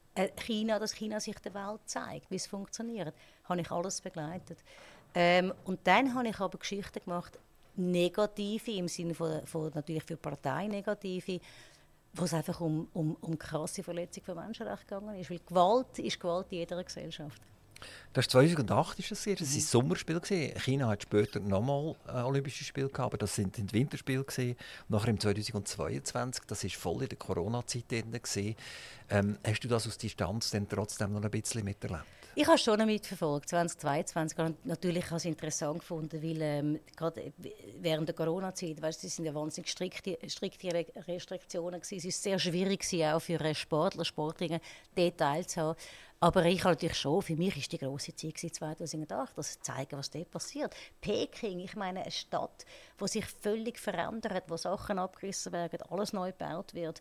China, dass China sich der Welt zeigt, wie es funktioniert. Das habe ich alles begleitet. Ähm, und dann habe ich aber Geschichten gemacht, negative, im Sinne von, von natürlich für Parteien negative, wo es einfach um, um, um krasse Verletzung von Menschenrechten gegangen ist. Weil Gewalt ist Gewalt in jeder Gesellschaft. Das war zweitausendacht, ist das, das war ein Sommerspiel. China hat später nochmal ein Olympisches Spiel gehabt, aber das sind die Winterspiele. Nachher im zweitausendzweiundzwanzig, das war voll in der Corona-Zeit. Ähm, hast du das aus Distanz dann trotzdem noch ein bisschen miterlebt? Ich habe es schon mitverfolgt, zweitausendzweiundzwanzig. Und natürlich habe ich es interessant gefunden, weil ähm, gerade während der Corona-Zeit, weißt, das sind ja wahnsinnig strikte, strikte Restriktionen gewesen. Es war sehr schwierig gewesen, auch für Sportler, Sportlerinnen, Details zu haben. Aber ich habe natürlich schon, für mich war die grosse Zeit zweitausendacht, das zeigen, was dort passiert. Peking, ich meine, eine Stadt, die sich völlig verändert, wo Sachen abgerissen werden, alles neu gebaut wird.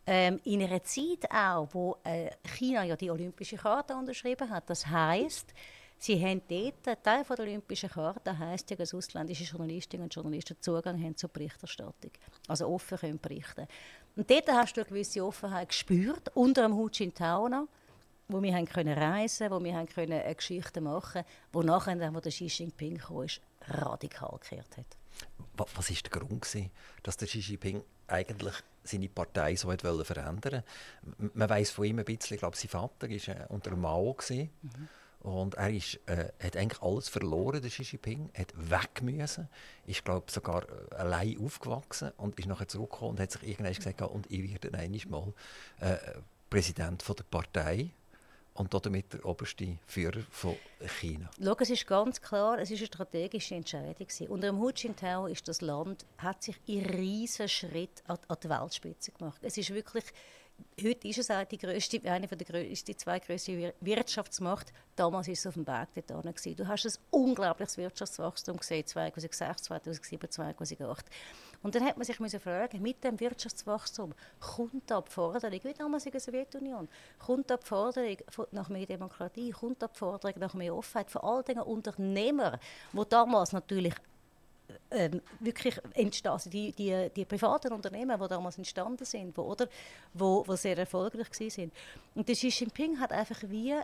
Ähm, in einer Zeit auch, wo äh, China ja die Olympische Charta unterschrieben hat. Das heisst, sie haben dort, ein Teil der Olympischen Charta heisst ja, dass ausländische Journalistinnen und Journalisten Zugang haben zur Berichterstattung. Also offen können berichten. Und dort hast du eine gewisse Offenheit gespürt, unter dem Hu Jintao noch, wo wir haben können reisen, wo wir haben können eine Geschichte machen, wo nachher, dann, wo der Xi Jinping kam, radikal gekehrt hat. Was war der Grund, gewesen, dass der Xi Jinping eigentlich seine Partei so wollte verändern? Man weiss von ihm ein bisschen, ich glaube, sein Vater war äh, unter Mao. Mhm. Und er ist, äh, hat eigentlich alles verloren, der Xi Jinping, hat weg müssen, ist, glaube sogar äh, allein aufgewachsen und ist nachher zurückgekommen und hat sich irgendwann gesagt, und ich werde einmal äh, Präsident von der Partei. Und damit der oberste Führer von China. Schau, es ist ganz klar, es war eine strategische Entscheidung. Unter dem Hu Jintao ist das Land, hat sich in riesen Schritt an, an die Weltspitze gemacht. Es ist wirklich, heute ist es auch die grösste, eine der grössten, die zweitgrößte Wirtschaftsmacht. Damals war es auf dem Berg dort gewesen. Du hast ein unglaubliches Wirtschaftswachstum gesehen, zweitausendsechs, zweitausendsieben, zweitausendacht. Und dann hat man sich fragen, mit dem Wirtschaftswachstum kommt die Forderung, wie damals in der Sowjetunion, kommt die Forderung nach mehr Demokratie, kommt die Forderung nach mehr Offenheit, vor allem den Unternehmer, die damals natürlich ähm, wirklich entstanden, die, die, die privaten Unternehmen, die damals entstanden sind, wo, oder, wo, wo sehr erfolgreich waren. Und der Xi Jinping hat einfach wie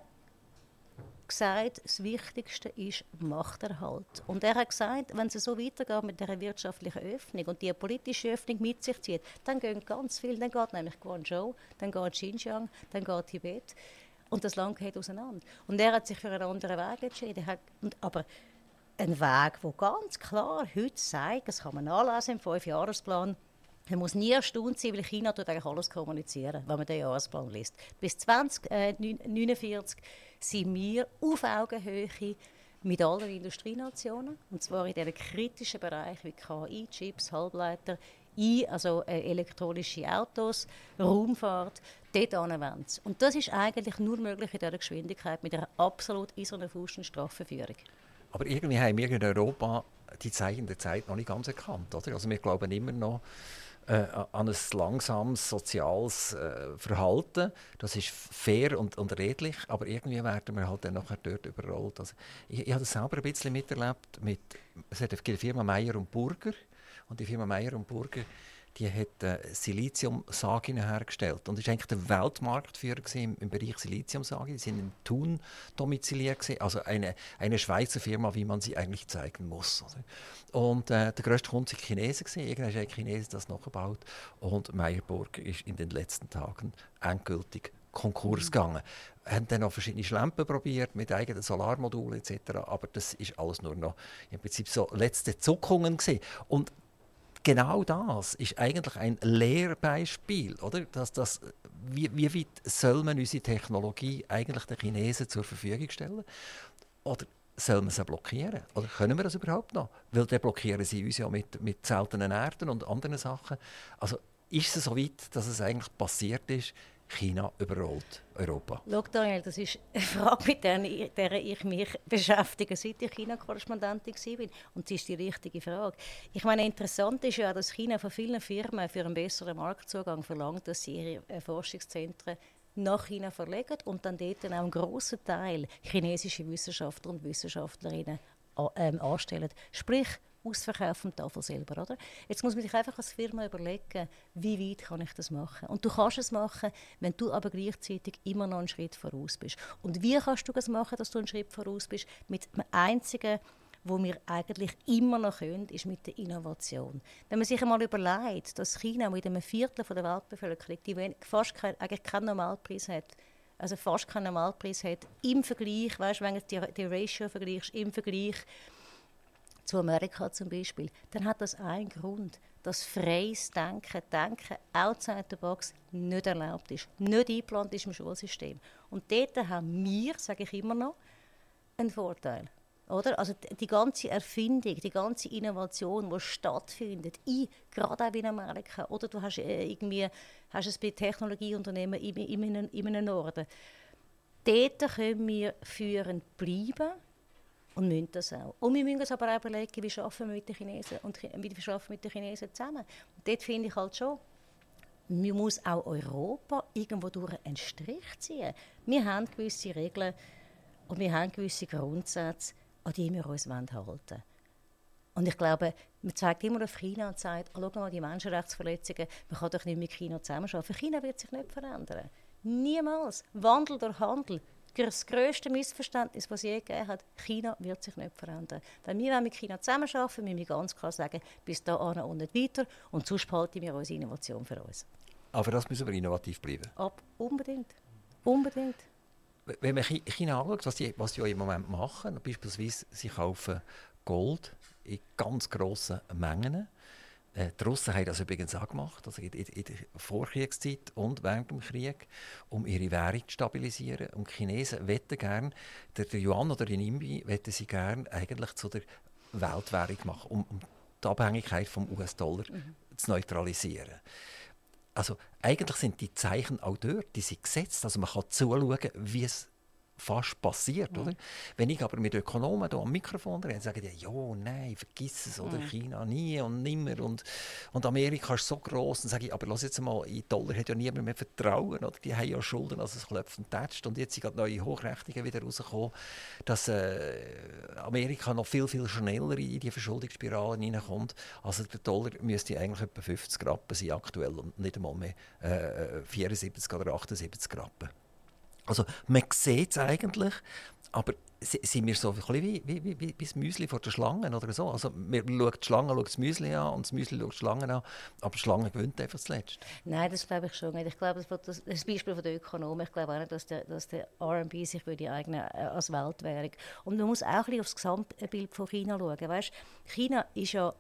gesagt, das Wichtigste ist Machterhalt. Und er hat gesagt, wenn es so weitergeht mit dieser wirtschaftlichen Öffnung und die politische Öffnung mit sich zieht, dann gehen ganz viel, dann geht nämlich Guangzhou, dann geht Xinjiang, dann geht Tibet und das Land geht auseinander. Und er hat sich für einen anderen Weg entschieden. Hat, und, aber ein Weg, der ganz klar heute sagt, das kann man nachlesen im Fünfjahresplan, man muss nie erstaunt sein, weil China tut eigentlich alles kommunizieren, wenn man den Jahresplan liest. Bis zwanzig neunundvierzig sind wir auf Augenhöhe mit allen Industrienationen, und zwar in diesen kritischen Bereichen wie K I, Chips, Halbleiter, I, also äh, elektronische Autos, Raumfahrt, dort anwenden. Und das ist eigentlich nur möglich in dieser Geschwindigkeit mit einer absolut eisernen Strafverführung. Aber irgendwie haben wir in Europa die Zeichen der Zeit noch nicht ganz erkannt. Oder? Also wir glauben immer noch äh, an ein langsames soziales äh, Verhalten. Das ist fair und, und redlich, aber irgendwie werden wir halt dann nachher dort überrollt. Also ich, ich habe das selber ein bisschen miterlebt. Mit, es hat die Firma Meyer und Burger. Und die Firma Meyer und Burger, die hat äh, Siliziumsaagen hergestellt. Und das war eigentlich der Weltmarktführer im, im Bereich Siliziumsaagen. Die sind in Thun domiziliert gewesen. Also eine, eine Schweizer Firma, wie man sie eigentlich zeigen muss. Oder? Und äh, der grösste Kunde waren Chinesen. Irgendwann haben die Chinesen das nachgebaut. Und Meyer Burger ist in den letzten Tagen endgültig Konkurs gegangen. Wir haben dann noch verschiedene Schlempen probiert mit eigenen Solarmodulen et cetera. Aber das ist alles nur noch im Prinzip so letzte Zuckungen gewesen. Und genau das ist eigentlich ein Lehrbeispiel, oder? Dass das, wie, wie weit soll man unsere Technologie eigentlich den Chinesen zur Verfügung stellen? Oder soll man sie blockieren? Oder können wir das überhaupt noch? Weil dann blockieren sie uns ja mit, mit seltenen Erden und anderen Sachen. Also ist es so weit, dass es eigentlich passiert ist, China überrollt Europa? Schau, Daniel, das ist eine Frage, mit der, der ich mich beschäftige, seit ich China-Korrespondentin war. Und das ist die richtige Frage. Ich meine, interessant ist ja, dass China von vielen Firmen für einen besseren Marktzugang verlangt, dass sie ihre Forschungszentren nach China verlegen und dann dort auch einen grossen Teil chinesische Wissenschaftler und Wissenschaftlerinnen ähm, anstellen. Sprich, Ausverkauf vom Tafel selber, oder? Jetzt muss man sich einfach als Firma überlegen, wie weit kann ich das machen. Und du kannst es machen, wenn du aber gleichzeitig immer noch einen Schritt voraus bist. Und wie kannst du das machen, dass du einen Schritt voraus bist? Mit dem einzigen, wo wir eigentlich immer noch können, ist mit der Innovation. Wenn man sich einmal überlegt, dass China mit einem Viertel der Weltbevölkerung, die fast kein, eigentlich keinen Normalpreis hat, also fast keinen Normalpreis hat, im Vergleich, weißt, wenn du die, die Ratio vergleichst, im Vergleich zu Amerika zum Beispiel, dann hat das einen Grund, dass freies Denken, Denken outside the box nicht erlaubt ist, nicht eingeplant ist im Schulsystem. Und dort haben wir, sage ich immer noch, einen Vorteil. Oder? Also die ganze Erfindung, die ganze Innovation, die stattfindet, in, gerade auch in Amerika, oder du hast äh, irgendwie hast es bei Technologieunternehmen in, in, in, in einem Norden. Dort können wir führend bleiben. Und müssen das auch. Und wir müssen uns aber auch überlegen, wie arbeiten wir mit den Chinesen und wie arbeiten wir mit den Chinesen zusammen. Und dort finde ich halt schon, man muss auch Europa irgendwo durch einen Strich ziehen. Wir haben gewisse Regeln und wir haben gewisse Grundsätze, an die wir uns halten wollen. Und ich glaube, man zeigt immer auf China und sagt, oh, schau mal, die Menschenrechtsverletzungen, man kann doch nicht mit China zusammenarbeiten. China wird sich nicht verändern. Niemals. Wandel durch Handel. Das grösste Missverständnis, das es je gegeben hat, China wird sich nicht verändern. Wenn wir mit China zusammenarbeiten, müssen wir ganz klar sagen, bis dahin und nicht weiter. Und sonst behalten wir unsere Innovation für uns. Aber das müssen wir innovativ bleiben. Ab, unbedingt. Unbedingt. Wenn man China anschaut, was die, was die im Moment machen, beispielsweise sie kaufen Gold in ganz grossen Mengen. Äh, die Russen haben das übrigens auch gemacht, also in, in, in der Vorkriegszeit und während dem Krieg, um ihre Währung zu stabilisieren. Und die Chinesen wetten gerne, der, der Yuan oder der Renminbi wetten sie gerne eigentlich zu der Weltwährung machen, um, um die Abhängigkeit vom U S-Dollar mhm. zu neutralisieren. Also eigentlich sind die Zeichen auch dort, die sind gesetzt. Also man kann zuschauen, wie es fast passiert. Mhm. Oder? Wenn ich aber mit Ökonomen hier am Mikrofon rede, sagen die, ja, nein, vergiss es, oder? Mhm. China nie und nimmer und, und Amerika ist so gross. Dann sage ich, aber lass jetzt mal, in Dollar hat ja niemand mehr Vertrauen. Oder? Die haben ja Schulden, also es klopft und tätscht. Und jetzt sind gerade neue Hochrechnungen wieder rausgekommen, dass äh, Amerika noch viel, viel schneller in die Verschuldungsspirale hineinkommt. Also der Dollar müsste eigentlich etwa fünfzig Rappen sein aktuell und nicht einmal mehr äh, vierundsiebzig oder achtundsiebzig Rappen. Also man sieht es eigentlich, aber sind wir so ein bisschen wie, wie, wie, wie das Müsli vor der Schlange oder so? Also wir schauen die Schlange, schaut das Müsli an und das Müsli schaut die Schlange an, aber die Schlange gewinnt einfach zuletzt. Nein, das glaube ich schon nicht. Ich glaube, das, das Beispiel von der Ökonomen, ich glaube auch nicht, dass der, dass der R M B sich würde eignen äh, als Weltwährung. Und man muss auch ein bisschen auf das Gesamtbild von China schauen. Weißt, China ist ja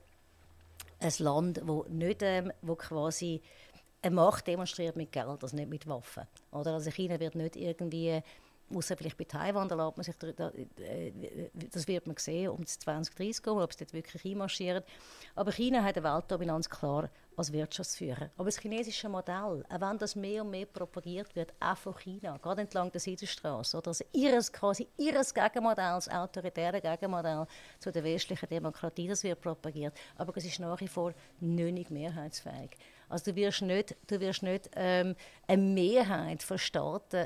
ein Land, wo nicht, ähm, wo quasi eine Macht demonstriert mit Geld, also nicht mit Waffen. Oder? Also China wird nicht irgendwie, außer vielleicht bei Taiwan, da lässt man sich, das wird man sehen, um das zwanzig dreißig kommen, ob es dort wirklich einmarschiert. Aber China hat eine Weltdominanz klar als Wirtschaftsführer. Aber das chinesische Modell, auch wenn das mehr und mehr propagiert wird, auch von China, gerade entlang der Seidenstraße, oder? Also ihres, quasi ihres Gegenmodell, das autoritäre Gegenmodell zu der westlichen Demokratie, das wird propagiert. Aber es ist nach wie vor nicht mehrheitsfähig. Also du wirst nicht, du wirst nicht ähm, eine Mehrheit von Staaten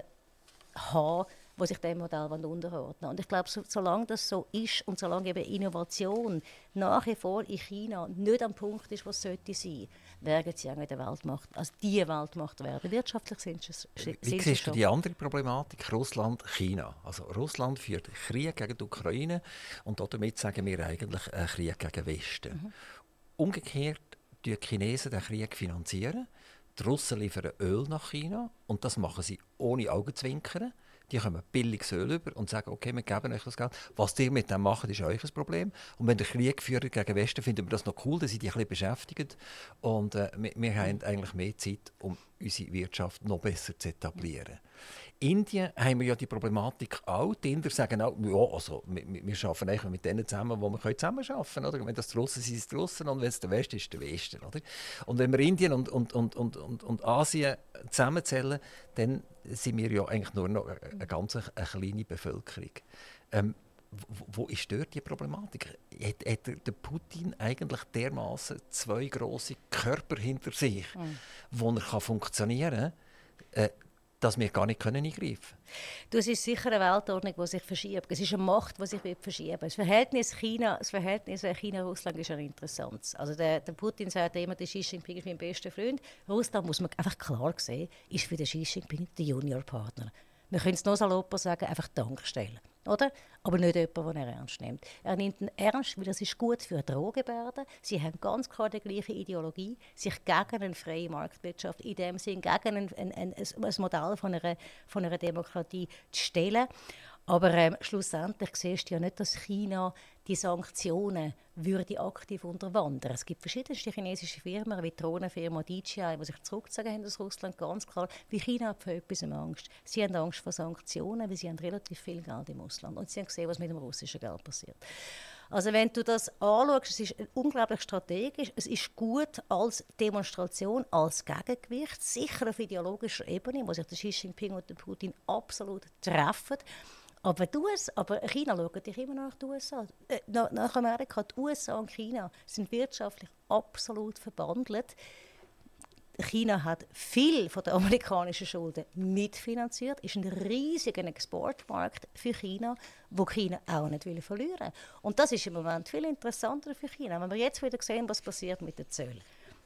haben, die sich diesem Modell unterordnen. Und ich glaube, so, solange das so ist und solange eben Innovation nach wie vor in China nicht am Punkt ist, was sollte sein, werden sie eine Weltmacht, also die Weltmacht werden. Wirtschaftlich sind sie, sind Wie siehst du die andere Problematik, Russland-China? Also Russland führt Krieg gegen die Ukraine und damit sagen wir eigentlich einen Krieg gegen den Westen. Mhm. Umgekehrt die Chinesen den Krieg finanzieren. Die Russen liefern Öl nach China und das machen sie ohne Augenzwinkern. Die kommen billiges Öl über und sagen, okay, wir geben euch das Geld. Was ihr mit dem macht, ist euch ein Problem. Und wenn der Krieg führt gegen den Westen, finden wir das noch cool, dass sie die ein bisschen beschäftigen. Und äh, wir, wir haben eigentlich mehr Zeit, um unsere Wirtschaft noch besser zu etablieren. In Indien haben wir ja die Problematik auch. Die Inder sagen auch, ja, also, wir, wir arbeiten eigentlich mit denen zusammen, wo wir zusammenarbeiten können. Oder? Wenn das die Russen sind, ist die Russen und wenn es der Westen ist, der Westen. Oder? Und wenn wir Indien und, und, und, und, und, und Asien zusammenzählen, dann sind wir ja eigentlich nur noch eine ganz eine kleine Bevölkerung. Ähm, wo, wo ist dort die Problematik? Hat, hat der Putin eigentlich dermaßen zwei grosse Körper hinter sich, mhm. wo er kann funktionieren kann, äh, dass wir gar nicht können eingreifen können? Du, es ist sicher eine Weltordnung, die sich verschiebt. Es ist eine Macht, die sich verschieben wird. Das Verhältnis China, das Verhältnis China-Russland ist ja interessant. Also der, der Putin sagt immer, der Xi Jinping ist mein bester Freund. Russland, muss man einfach klar sehen, ist für den Xi Jinping der Juniorpartner. Wir können es noch salopp sagen, einfach Dank stellen. Oder? Aber nicht jemand, den er ernst nimmt. Er nimmt ihn ernst, weil das ist gut für Drohgebärden. Sie haben ganz klar die gleiche Ideologie, sich gegen eine freie Marktwirtschaft, in dem Sinn gegen ein, ein, ein, ein Modell von einer, von einer Demokratie zu stellen. Aber ähm, schlussendlich siehst du ja nicht, dass China die Sanktionen würde aktiv unterwandern. Es gibt verschiedenste chinesische Firmen, wie die Drohnenfirma D J I, die sich zurückgezogen haben aus Russland, ganz klar. Wie China hat vor etwas Angst. Sie haben Angst vor Sanktionen, weil sie haben relativ viel Geld im Ausland. Und sie haben gesehen, was mit dem russischen Geld passiert. Also wenn du das anschaust, es ist unglaublich strategisch, es ist gut als Demonstration, als Gegengewicht, sicher auf ideologischer Ebene, wo sich der Xi Jinping und der Putin absolut treffen. Aber, die U S A, aber China schaut dich immer nach den U S A. Äh, nach, nach Amerika. Die U S A und China sind wirtschaftlich absolut verbandelt. China hat viel von der amerikanischen Schulden mitfinanziert, ist ein riesiger Exportmarkt für China, wo China auch nicht will verlieren. Und das ist im Moment viel interessanter für China. Wenn wir jetzt wieder sehen, was passiert mit den Zöllen.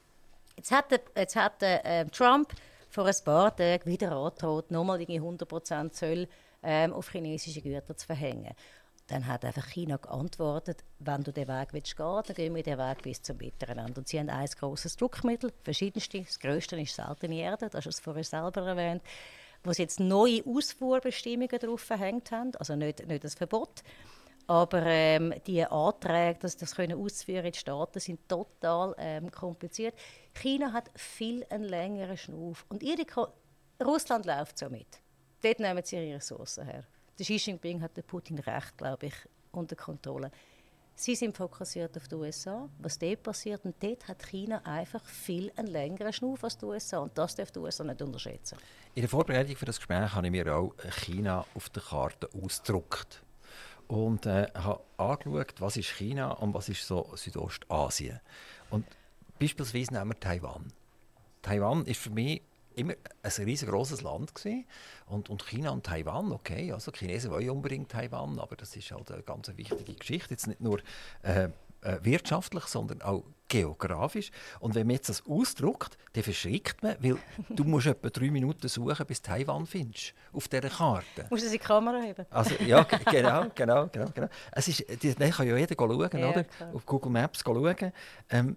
Jetzt hat, der, jetzt hat der, äh, Trump vor ein paar Tagen wieder angedroht, nochmal hundert Prozent Zölle ähm, auf chinesische Güter zu verhängen. Dann hat einfach China geantwortet, wenn du den Weg willst gehen, dann gehen wir den Weg bis zum bitteren Ende. Und sie haben ein grosses Druckmittel, verschiedenste. Das grösste ist seltene Erde, das hast du es vorher selber erwähnt, wo sie jetzt neue Ausfuhrbestimmungen darauf verhängt haben, also nicht, nicht das Verbot, aber ähm, die Anträge, dass das können ausführen in die Staaten, sind total ähm, kompliziert. China hat viel einen längeren Schnuff und ihre Ko- Russland läuft so mit. Dort nehmen sie ihre Ressourcen her. Der Xi Jinping hat den Putin recht, glaube ich, unter Kontrolle. Sie sind fokussiert auf die U S A, was dort passiert. Und dort hat China einfach viel einen längeren Schnuff als die U S A. Und das darf die U S A nicht unterschätzen. In der Vorbereitung für das Gespräch habe ich mir auch China auf der Karte ausgedruckt. Und äh, habe angeschaut, was ist China und was ist so Südostasien. Und beispielsweise nehmen wir Taiwan. Taiwan ist für mich immer ein riesengroßes Land gewesen. Und, und China und Taiwan, okay, also die Chinesen wollen unbedingt Taiwan, aber das ist halt eine ganz wichtige Geschichte, jetzt nicht nur äh, wirtschaftlich, sondern auch geografisch. Und wenn man jetzt das ausdruckt, dann verschrickt man, weil du musst etwa drei Minuten suchen, bis du Taiwan findest, auf dieser Karte. Musst du die Kamera haben? Also, ja, g- genau, genau, genau, genau. Es ist, dann kann ja jeder schauen, Ja, oder? klar. Auf Google Maps schauen. Ähm,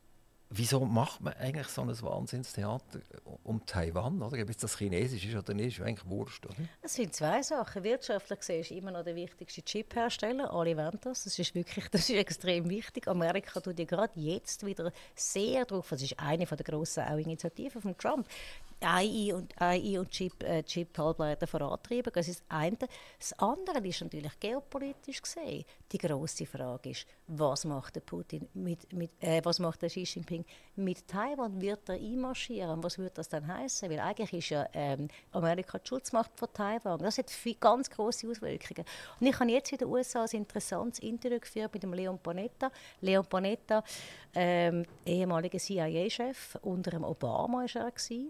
Wieso macht man eigentlich so ein Wahnsinnstheater um Taiwan? Oder? Ob jetzt das Chinesisch ist oder nicht, ist eigentlich wurscht. Oder? Es sind zwei Sachen. Wirtschaftlich gesehen ist immer noch der wichtigste Chip-Hersteller. Alle wollen das. Das ist wirklich das ist extrem wichtig. Amerika tut ja gerade jetzt wieder sehr drauf. Das ist eine der grossen auch Initiativen von Trump. A I und, A I und Chip, äh, Chip-Halbleiter vorantreiben. Das ist das eine. Das andere ist natürlich geopolitisch gesehen. Die grosse Frage ist, was macht der Putin mit, mit äh, was macht der Xi Jinping mit Taiwan? Wird er einmarschieren? Was würde das dann heißen? Weil eigentlich ist ja ähm, Amerika die Schutzmacht von Taiwan. Das hat viel, ganz grosse Auswirkungen. Und ich habe jetzt in den U S A ein interessantes Interview geführt mit dem Leon Panetta. Leon Panetta, ähm, ehemaliger C I A-Chef, unter dem Obama war er gewesen.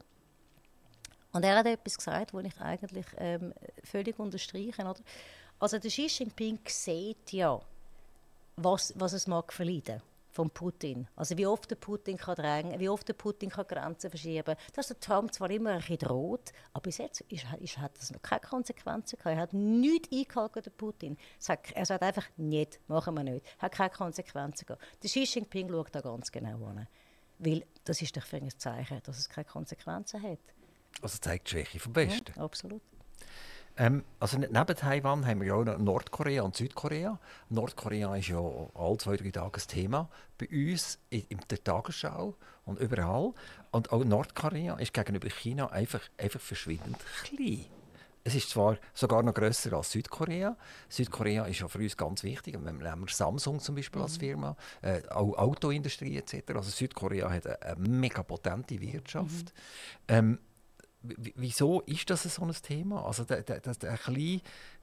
Und er hat etwas gesagt, das ich eigentlich ähm, völlig unterstreiche. Oder? Also der Xi Jinping sieht ja, was, was es mag verleiden von Putin. Also wie oft der Putin kann drängen, wie oft der Putin kann Grenzen verschieben. Dass der Trump zwar immer ein bisschen droht, aber bis jetzt ist, ist, hat das noch keine Konsequenzen gehabt. Er hat nichts eingehalten, der Putin. Er sagt einfach, nicht, machen wir nicht. Er hat keine Konsequenzen gehabt. Der Xi Jinping schaut da ganz genau an. Weil das ist doch für ein Zeichen, dass es keine Konsequenzen hat. Also zeigt die Schwäche vom Westen. Ja, absolut. Ähm, also neben Taiwan haben wir ja auch noch Nordkorea und Südkorea. Nordkorea ist ja alle zwei, drei Tage ein Thema bei uns in, in der Tagesschau und überall. Und auch Nordkorea ist gegenüber China einfach, einfach verschwindend klein. Es ist zwar sogar noch grösser als Südkorea. Südkorea ist ja für uns ganz wichtig. Wenn wir nehmen Samsung zum Beispiel als Firma, äh, auch Autoindustrie et cetera. Also Südkorea hat eine, eine mega potente Wirtschaft. Mhm. Ähm, w- wieso ist das so ein Thema? Also der, der, der, der kleine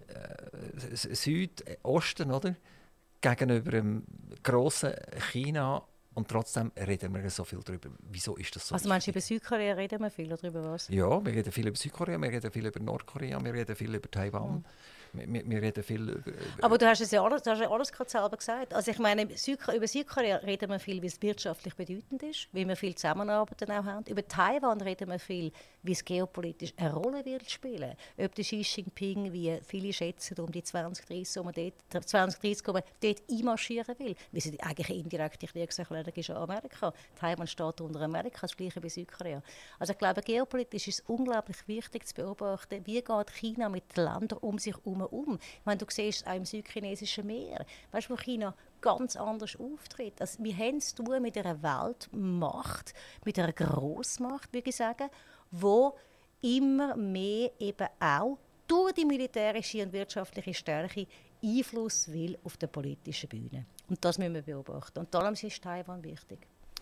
äh, Südosten, oder? Gegenüber dem grossen China. Und trotzdem reden wir so viel darüber. Wieso ist das so? Also meinst du, über Südkorea reden wir viel oder über was? Ja, wir reden viel über Südkorea, wir reden viel über Nordkorea, wir reden viel über Taiwan. Mhm. Wir, wir reden viel über, über Aber du hast es ja alles, du hast ja alles gerade selber gesagt. Also ich meine, Südkorea, über Südkorea reden wir viel, wie es wirtschaftlich bedeutend ist, wie wir viel Zusammenarbeit auch haben. Über Taiwan reden wir viel, wie es geopolitisch eine Rolle wird spielen. Ob der Xi Jinping, wie viele schätzen, um die zwanzig dreißig, um dort, zwanzig dreißig um dort einmarschieren will. Weil es eigentlich eine indirekte Kriegserklärung ist an Amerika. Taiwan steht unter Amerika, das Gleiche wie Südkorea. Also ich glaube, geopolitisch ist es unglaublich wichtig zu beobachten, wie geht China mit den Ländern um sich herum um. Ich meine, du siehst auch im südchinesischen Meer, weißt du, wo China ganz anders auftritt. Also, wir haben es zu tun mit einer Weltmacht, mit einer Grossmacht, würde ich sagen, wo immer mehr eben auch durch die militärische und wirtschaftliche Stärke Einfluss will auf der politischen Bühne. Und das müssen wir beobachten. Und darum ist Taiwan wichtig.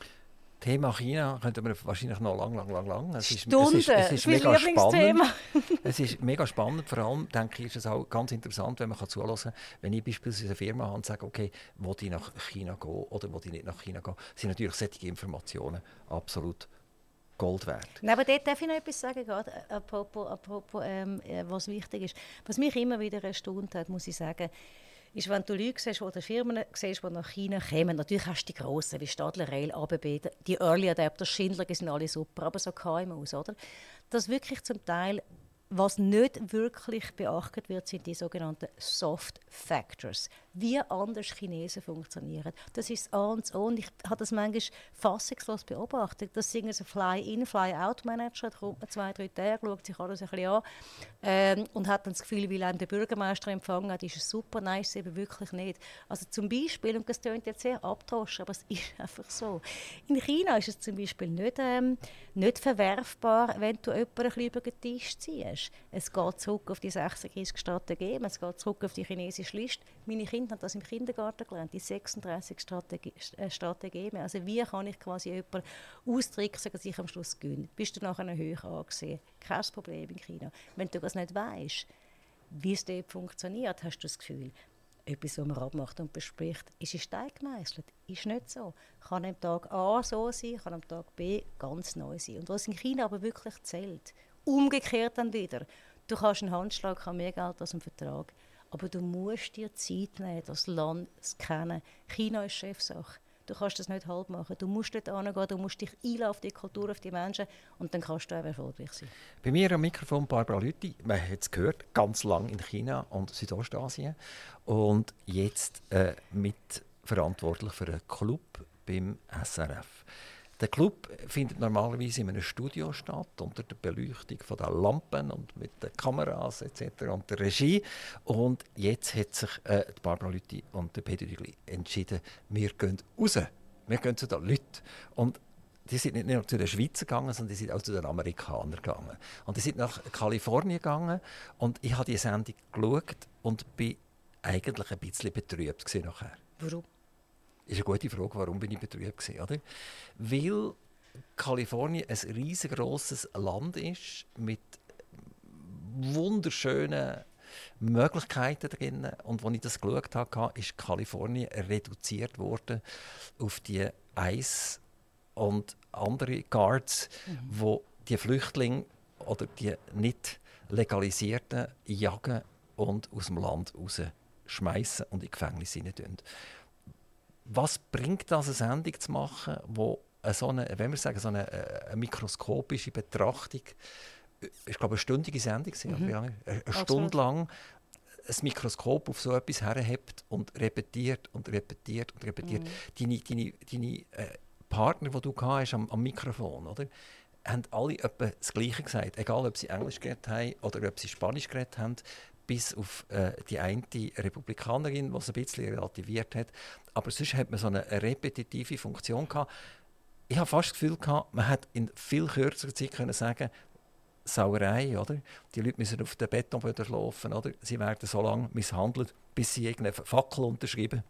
Thema China könnten wir wahrscheinlich noch lang, lang, lang, lang. Es ist, Stunden, es ist, es ist mein mega Lieblingsthema. spannend. Es ist mega spannend. Vor allem denke ich, ist es auch ganz interessant, wenn man zuhören kann, wenn ich beispielsweise eine Firma habe und sage, okay, will ich nach China gehen oder will ich nicht nach China gehen, sind natürlich solche Informationen absolut Gold wert. Nein, aber dort darf ich noch etwas sagen, gerade, apropos, apropos ähm, was wichtig ist. Was mich immer wieder erstaunt hat, muss ich sagen, ist, wenn du Leute siehst, oder Firmen siehst, die nach China kommen. Natürlich hast du die grossen, wie Stadler Rail, A B B, die Early Adapters, Schindler, die sind alle super, aber so K M Us, oder? Dass wirklich zum Teil, was nicht wirklich beachtet wird, sind die sogenannten Soft Factors. Wie anders Chinesen funktionieren. Das ist das A und das O. Und ich habe das manchmal fassungslos beobachtet. Das sind so Fly-in, Fly-out-Manager. Da kommt man zwei, drei Tage, schaut sich alles ein bisschen an ähm, und hat dann das Gefühl, weil einem der Bürgermeister empfangen hat, ist es super. Nein, ist es eben wirklich nicht. Also zum Beispiel, und das klingt jetzt sehr abgedroschen, aber es ist einfach so. In China ist es zum Beispiel nicht, ähm, nicht verwerfbar, wenn du jemanden ein bisschen über den Tisch ziehst. Es geht zurück auf die sechsunddreißig Strategien, es geht zurück auf die chinesische Liste. Meine Kinder haben das im Kindergarten gelernt, die sechsunddreißig Strategi- äh, Strategien. Also wie kann ich quasi jemanden austricksen, dass ich am Schluss gewinne? Bist du nachher hoch angesehen? Kein Problem in China. Wenn du das nicht weißt, wie es dort funktioniert, hast du das Gefühl, etwas, was man abmacht und bespricht, ist in Stein gemeißelt. Ist nicht so. Kann am Tag A so sein, kann am Tag B ganz neu sein. Und was in China aber wirklich zählt, umgekehrt dann wieder, du kannst einen Handschlag, kann mehr Geld als ein Vertrag, aber du musst dir Zeit nehmen, das Land zu kennen. China ist Chefsache. Du kannst das nicht halb machen. Du musst dort hingehen, du musst dich einlassen auf die Kultur, auf die Menschen und dann kannst du auch erfolgreich sein. Bei mir am Mikrofon Barbara Lüthi. Man hat es gehört, ganz lang in China und Südostasien. Und jetzt äh, mitverantwortlich für einen Club beim S R F. Der Club findet normalerweise in einem Studio statt, unter der Beleuchtung von den Lampen und mit den Kameras et cetera und der Regie. Und jetzt hat sich äh, die Barbara Lüthi und der Peter Dügli entschieden, wir gehen raus. Wir gehen zu den Leuten. Und die sind nicht nur zu den Schweizern gegangen, sondern die sind auch zu den Amerikanern gegangen. Und die sind nach Kalifornien gegangen. Und ich habe die Sendung geschaut und war eigentlich ein bisschen betrübt nachher. Warum? Das ist eine gute Frage, warum bin ich betrübt gewesen, oder? Weil Kalifornien ein riesengroßes Land ist mit wunderschönen Möglichkeiten drin. Und als ich das geschaut habe, ist Kalifornien reduziert worden auf die Eis- und andere Guards, mhm. wo die Flüchtlinge oder die nicht legalisierten jagen und aus dem Land rausschmeißen und in Gefängnis hinein. Was bringt das, eine Sendung zu machen, wo so eine, wenn wir sagen, so eine, eine mikroskopische Betrachtung, ich glaube, eine stündige Sendung, mhm. eine, eine Stunde lang ein Mikroskop auf so etwas herhebt und repetiert und repetiert und repetiert. Mhm. Deine, deine, deine äh, Partner, die du hast am, am Mikrofon, oder, haben alle etwa das Gleiche gesagt, egal ob sie Englisch geredet haben oder ob sie Spanisch geredet haben, bis auf äh, die eine Republikanerin, die es ein bisschen relativiert hat. Aber sonst hat man so eine repetitive Funktion gehabt. Ich habe fast das Gefühl gehabt, man hätte in viel kürzerer Zeit können sagen, Sauerei, oder? Die Leute müssen auf den Betonböden schlafen, oder? Sie werden so lange misshandelt, bis sie irgendeine Fackel unterschreiben.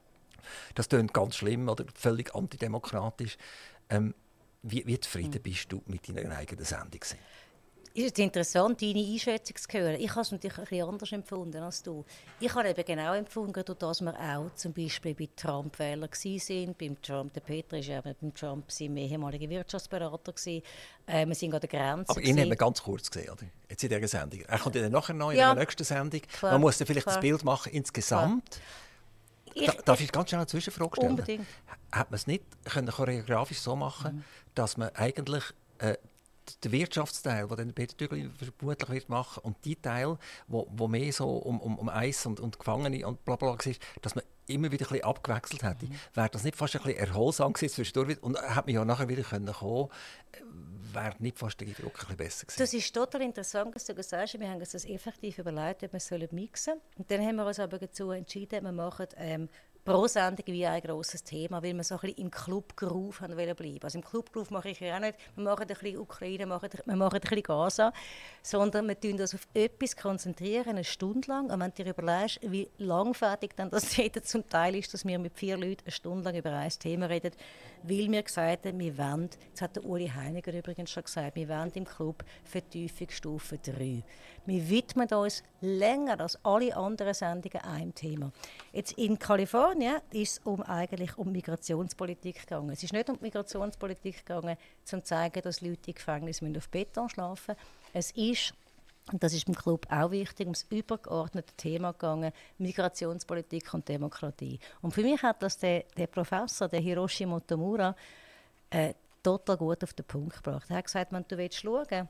Das klingt ganz schlimm oder völlig antidemokratisch. Ähm, wie, wie zufrieden mhm. bist du mit deiner eigenen Sendung? Es ist interessant, deine Einschätzung zu hören. Ich habe es natürlich ein bisschen anders empfunden als du. Ich habe eben genau empfunden, dass wir auch zum Beispiel bei Trump-Wählern waren. Beim Trump, der Peter ist ja beim Trump sein ehemaliger Wirtschaftsberater. Äh, wir sind an der Grenze. Aber ihn haben wir ganz kurz gesehen, oder? Jetzt in dieser Sendung. Er kommt dann nachher noch in ja, der nächsten Sendung. Klar, man muss dann vielleicht klar. das Bild machen insgesamt. Ich, da, darf ich ganz schnell eine Zwischenfrage stellen? Unbedingt. Hat man es nicht können choreografisch so machen, mhm. dass man eigentlich äh, den Wirtschaftsteil, den Peter Dügli vermutlich wird machen, und die Teil, wo, wo mehr so um, um, um Eis und, und Gefangene und bla bla war, dass man immer wieder ein bisschen abgewechselt hätte. Mhm. Wäre das nicht fast ein bisschen erholsam gewesen zwischendurch? Und hätte man ja nachher wieder können kommen, wäre nicht fast der Eindruck ein bisschen besser gewesen. Das ist total interessant, was du gesagt hast. Wir haben uns das effektiv überlegt, ob wir es mixen sollen. Und dann haben wir uns aber dazu entschieden, wir machen ähm, pro Sendung wie ein grosses Thema, weil wir so ein bisschen im Club-Groove bleiben wollen. Also im Club-Groove mache ich ja auch nicht, wir machen ein bisschen Ukraine, wir machen, wir machen ein bisschen Gaza, sondern wir konzentrieren uns auf etwas, konzentrieren, eine Stunde lang. Und wenn du dir überlegst, wie langfertig dann das zum Teil ist, dass wir mit vier Leuten eine Stunde lang über ein Thema reden, weil wir gesagt haben, wir wollen, das hat der Uli Heiniger übrigens schon gesagt, wir wollen im Club Vertiefungsstufe drei. Wir widmen uns länger als alle anderen Sendungen einem Thema. Jetzt in Kalifornien Kampagne ist es um, eigentlich um Migrationspolitik gegangen. Es ist nicht um Migrationspolitik gegangen, um zu zeigen, dass Leute im Gefängnis auf Beton schlafen müssen. Es ist, und das ist im Club auch wichtig, ums übergeordnete Thema gegangen, Migrationspolitik und Demokratie. Und für mich hat das der, der Professor, der Hiroshi Motomura, äh, total gut auf den Punkt gebracht. Er hat gesagt, wenn du willst schauen,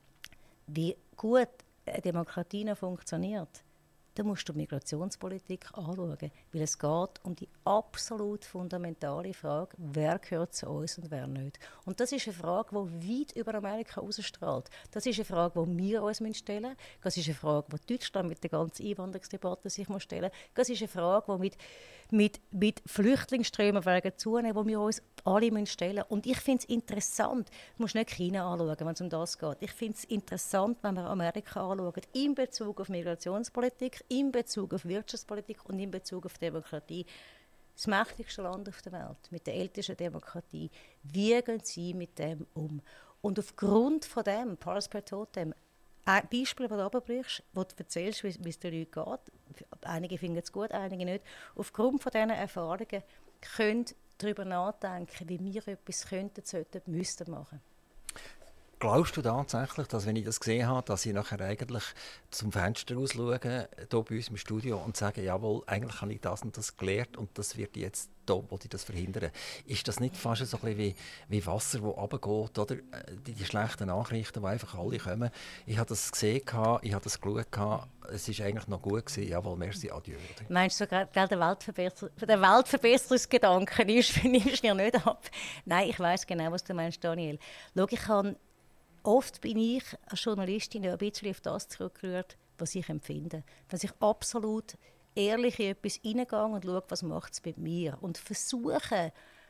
wie gut eine Demokratie noch funktioniert, dann musst du die Migrationspolitik anschauen, weil es geht um die absolut fundamentale Frage, wer gehört zu uns und wer nicht. Und das ist eine Frage, die weit über Amerika ausstrahlt. Das ist eine Frage, die wir uns stellen müssen. Das ist eine Frage, die Deutschland mit der ganzen Einwanderungsdebatte sich stellen muss. Das ist eine Frage, die mit, mit, mit Flüchtlingsströmen werden zunehmen, die wir uns alle stellen müssen. Und ich finde es interessant, du musst nicht China anschauen, wenn es um das geht. Ich finde es interessant, wenn wir Amerika anschauen, in Bezug auf Migrationspolitik, in Bezug auf Wirtschaftspolitik und in Bezug auf Demokratie. Das mächtigste Land auf der Welt, mit der ältesten Demokratie. Wie gehen sie mit dem um? Und aufgrund von dem, Pars per Totem, ein Beispiel, das du runterbrichst, wo du erzählst, wie es den Leuten geht, einige finden es gut, einige nicht, aufgrund von diesen Erfahrungen können darüber nachdenken, wie wir etwas könnten, sollten, müssten machen. Glaubst du tatsächlich, dass, wenn ich das gesehen habe, dass ich nachher eigentlich zum Fenster raus schaue, hier bei uns im Studio, und sage, jawohl, eigentlich habe ich das und das gelernt und das wird jetzt, da wollte ich das verhindern. Ist das nicht fast so ein bisschen wie, wie Wasser, das runtergeht, oder die, die schlechten Nachrichten, die einfach alle kommen? Ich habe das gesehen, ich habe das geschaut, es war eigentlich noch gut gewesen, jawohl, merci, adieu. Oder? Meinst du, der Weltverbesser- der Weltverbesserungsgedanke ist, nimmst du mir nicht ab? Nein, ich weiss genau, was du meinst, Daniel. Schau, ich kann Oft bin ich als Journalistin ein bisschen auf das zurückgerührt, was ich empfinde. Dass ich absolut ehrlich in etwas hineingehe und schaue, was macht es mit mir. Und versuche,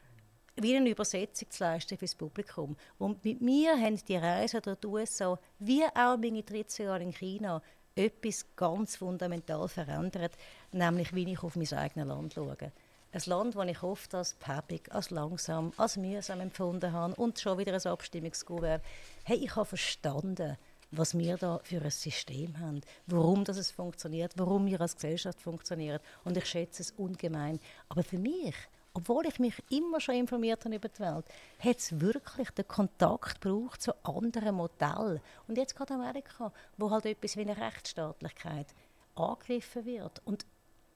wie eine Übersetzung zu leisten für das Publikum. Und mit mir haben die Reise durch die U S A, wie auch meine dreizehn Jahre in China, etwas ganz fundamental verändert, nämlich wie ich auf mein eigenes Land schaue. Ein Land, das ich oft als päppig, als langsam, als mühsam empfunden habe und schon wieder ein Abstimmungskuvert. Hey, ich habe verstanden, was wir da für ein System haben, warum das es funktioniert, warum wir als Gesellschaft funktionieren. Und ich schätze es ungemein. Aber für mich, obwohl ich mich immer schon informiert habe über die Welt, hat es wirklich den Kontakt gebraucht zu anderen Modellen. Und jetzt gerade Amerika, wo halt etwas wie eine Rechtsstaatlichkeit angegriffen wird. Und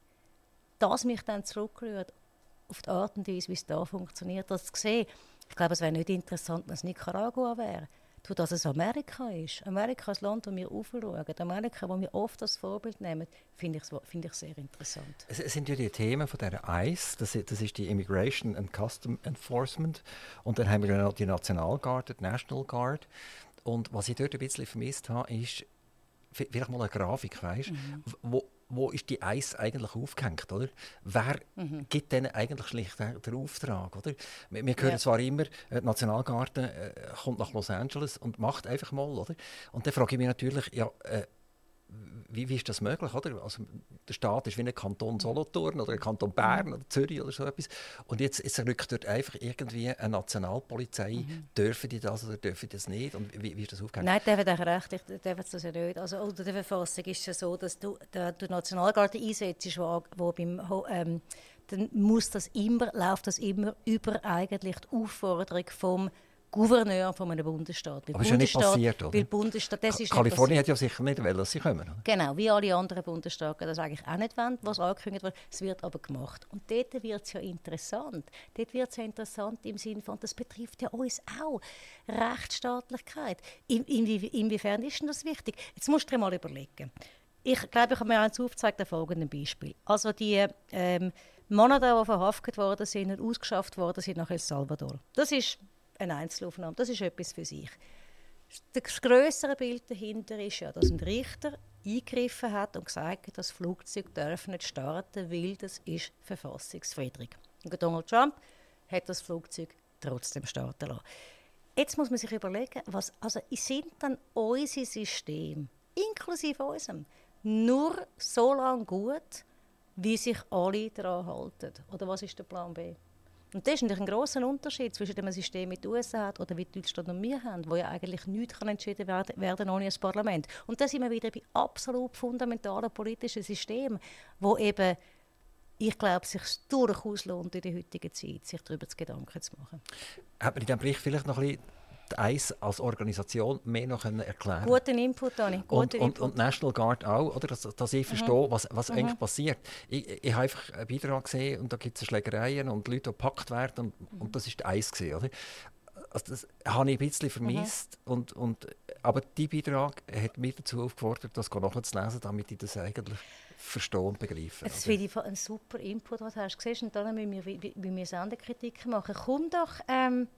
das mich dann zurückrührt auf die Art und Weise, wie es da funktioniert, das zu sehen. Ich glaube, es wäre nicht interessant, wenn es Nicaragua wäre. Dass es Amerika ist. Amerika ist ein Land, das wir aufschauen. Amerika, das wir oft als Vorbild nehmen, finde ich, find ich sehr interessant. Es sind ja die Themen von der I C E, das ist, das ist die Immigration and Custom Enforcement. Und dann haben wir noch die Nationalgarde, die National Guard. Und was ich dort ein bisschen vermisst habe, ist vielleicht mal eine Grafik, weißt, mhm. wo Wo ist die I C E eigentlich aufgehängt? Oder? Wer mhm. gibt denen eigentlich schlicht den, den Auftrag? Oder? Wir, wir hören ja. zwar immer, die Nationalgarde äh, kommt nach Los Angeles und macht einfach mal. Oder? Und dann frage ich mich natürlich, ja, äh, wie, wie ist das möglich? Oder? Also, der Staat ist wie ein Kanton Solothurn oder ein Kanton Bern mhm. oder Zürich oder so etwas. Und jetzt, jetzt rückt dort einfach irgendwie eine Nationalpolizei. Mhm. Dürfen die das oder dürfen die das nicht? Und wie, wie ist das aufgehängt? Nein, dürfen auch recht, ich dürfen das ja nicht. Also unter der Verfassung ist es ja so, dass du die Nationalgarde einsetzt, wo, wo beim ähm, dann muss das immer, läuft das immer über eigentlich die Aufforderung vom Gouverneur von einem Bundesstaat. Weil Aber es ist ja nicht passiert, oder? Weil Bundesstaat, das ist Kalifornien hat ja sicher nicht wollen, dass sie kommen. Oder? Genau, wie alle anderen Bundesstaaten das eigentlich auch nicht wollen, was angekündigt wird. Es wird aber gemacht. Und dort wird es ja interessant. Dort wird es ja interessant im Sinne von, das betrifft ja uns auch. Rechtsstaatlichkeit. In, in, inwiefern ist denn das wichtig? Jetzt musst du dir mal überlegen. Ich glaube, ich habe mir eins aufgezeigt, an folgendem Beispiel. Also die ähm, Männer, die verhaftet worden sind und ausgeschafft worden sind nach El Salvador. Das ist eine Einzelaufnahme, das ist etwas für sich. Das grössere Bild dahinter ist ja, dass ein Richter eingegriffen hat und gesagt hat, das Flugzeug darf nicht starten, weil das ist verfassungswidrig. Und Donald Trump hat das Flugzeug trotzdem starten lassen. Jetzt muss man sich überlegen, was, also sind dann unsere Systeme, inklusive unserem, nur so lange gut, wie sich alle daran halten? Oder was ist der Plan B? Und das ist natürlich ein grosser Unterschied zwischen dem System mit den U S A hat oder wie Deutschland und wir haben, wo ja eigentlich nichts kann entschieden werden, werden ohne ein Parlament. Und da sind wir wieder bei absolut fundamentalen politischen Systemen, wo eben ich glaube, es sich durchaus lohnt, in der heutigen Zeit, sich darüber Gedanken zu machen. Hat man in diesem Bericht vielleicht noch ein bisschen die Eis als Organisation mehr noch erklären? Guten Input, Dani. Guten und, und, Input. und National Guard auch, oder? Dass, dass ich Mhm. verstehe, was, was Mhm. eigentlich passiert. Ich, ich habe einfach einen Beitrag gesehen und da gibt es Schlägereien und Leute, die gepackt werden. Und, Mhm. und das war die Eis, oder? Also das habe ich ein bisschen vermisst. Mhm. Und, und, aber dieser Beitrag hat mich dazu aufgefordert, das nachzulesen, damit ich das eigentlich verstehe und begreife. Das finde ich ein super Input, was du hast gesehen. Und dann müssen wir, wie, wie wir Sendekritiken machen. Komm doch, ähm,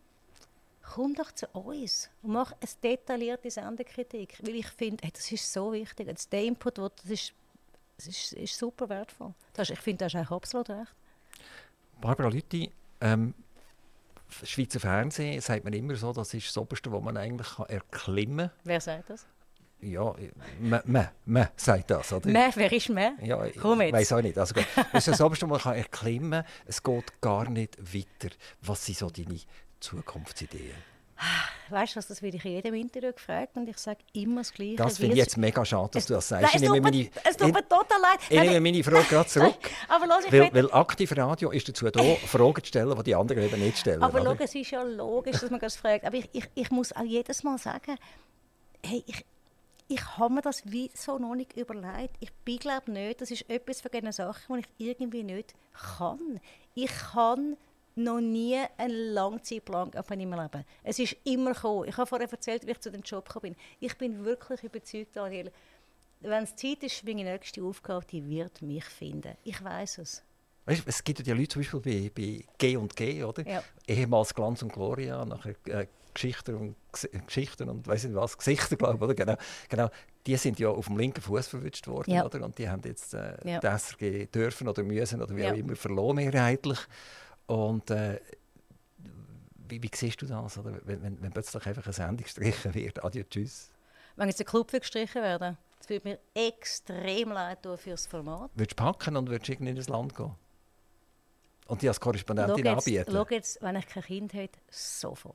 komm doch zu uns und mach eine detaillierte Sendekritik. Weil ich finde, hey, das ist so wichtig. Das der Input, das ist, das ist, ist super wertvoll. Das ist, ich finde, das ist auch absolut recht. Barbara Lüthi, ähm, Schweizer Fernsehen sagt man immer so, das ist das Oberste, was man eigentlich erklimmen kann. Wer sagt das? Ja, man, man, man sagt das, oder? Man, wer ist man? Ja, ich Komm jetzt. weiss auch nicht. Also, das ist das Oberste, was man erklimmen kann. Es geht gar nicht weiter. Was sind so deine Zukunftsideen? Weißt du was, das werde ich in jedem Interview gefragt und ich sage immer das Gleiche. Das finde ich jetzt mega schade, dass du das sagst. Nein, es, Ich nehme tut mir, meine, es tut mir total leid. ich nehme meine Frage gerade zurück. Aber los, ich weil, weil Aktiv Radio ist dazu da, Fragen zu stellen, die die anderen eben nicht stellen. Aber oder? schau, es ist ja logisch, dass man das fragt. Aber ich, ich, ich muss auch jedes Mal sagen, hey, ich, ich habe mir das wie so noch nicht überlegt. Ich bin glaube nicht, das ist etwas von diesen Sachen, die ich irgendwie nicht kann. Ich kann noch nie einen Langzeitplan von meinem Leben. Es ist immer gekommen. Ich habe vorher erzählt, wie ich zu dem Job gekommen bin. Ich bin wirklich überzeugt, Daniel, wenn es Zeit ist für meine nächste Aufgabe, die wird mich finden. Ich weiß es. Weißt, es gibt ja Leute zum Beispiel bei, bei G und G, oder? Ja. Ehemals Glanz und Gloria, nachher äh, Geschichten und, Geschichten und weiss nicht was, Gesichter, glaube ich, oder? Genau, genau. Die sind ja auf dem linken Fuß verwünscht worden, Ja. oder? Und die haben jetzt äh, Ja. die S R G dürfen oder müssen oder wie Ja. auch immer verloren mehrheitlich. Und äh, wie, wie siehst du das, oder? Wenn, wenn, wenn plötzlich einfach eine Sendung gestrichen wird? Adieu, tschüss. Wenn jetzt der Club gestrichen werden, das würde mir extrem leid tun für das Format. Würdest du packen und würdest irgendwie in das Land gehen? Und die als Korrespondentin Schau jetzt, anbieten? schau jetzt, wenn ich kein Kind hätte, sofort.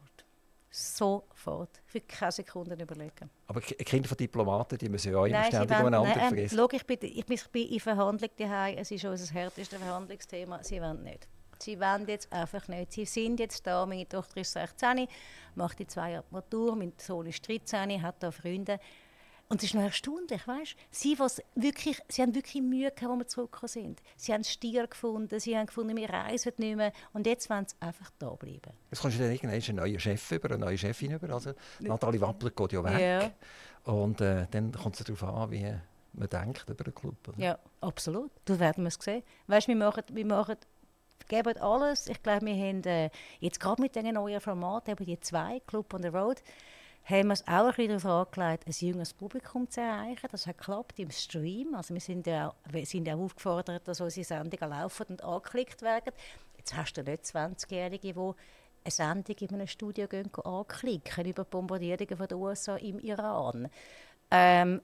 Sofort. Ich würde keine Sekunde überlegen. Aber K- Kinder von Diplomaten, die müssen ja auch immer Nein, sie ständig wollen, umeinander nein, ähm, vergessen. schau, ich bin, ich, ich bin in Verhandlung daheim. Es ist unser härtestes Verhandlungsthema. Sie wollen nicht. Sie wollen jetzt einfach nicht. Sie sind jetzt da. Meine Tochter ist sechzehn, macht die zwei Jahre Matur. Mein Sohn ist dreizehn, hat da Freunde. Und es ist noch erstaunlich, weißt? Sie, was wirklich, sie haben wirklich Mühe gehabt, als wir zurückgekommen sind. Sie haben Stier gefunden, sie haben gefunden, wir reisen nicht mehr. Und jetzt wollen sie einfach da bleiben. Jetzt kommst du dann irgendwann einen neuen Chef über, eine neue Chefin über. Also, Nathalie Wappler geht ja weg. Ja. Und äh, dann kommt es darauf an, wie man denkt über den Club. Oder? Ja, absolut. Das werden wir es sehen. Weißt, wir machen, wir machen, geben alles. Ich glaube, wir haben äh, jetzt gerade mit diesen neuen Formaten, eben die zwei, Club on the Road, haben wir es auch ein bisschen darauf angelegt, ein jüngeres Publikum zu erreichen. Das hat geklappt im Stream. Also wir sind ja wir sind ja aufgefordert, dass unsere Sendungen laufen und angeklickt werden. Jetzt hast du nicht zwanzigjährige, die eine Sendung in einem Studio gehen, anklicken über Bombardierungen von den U S A im Iran. Ähm,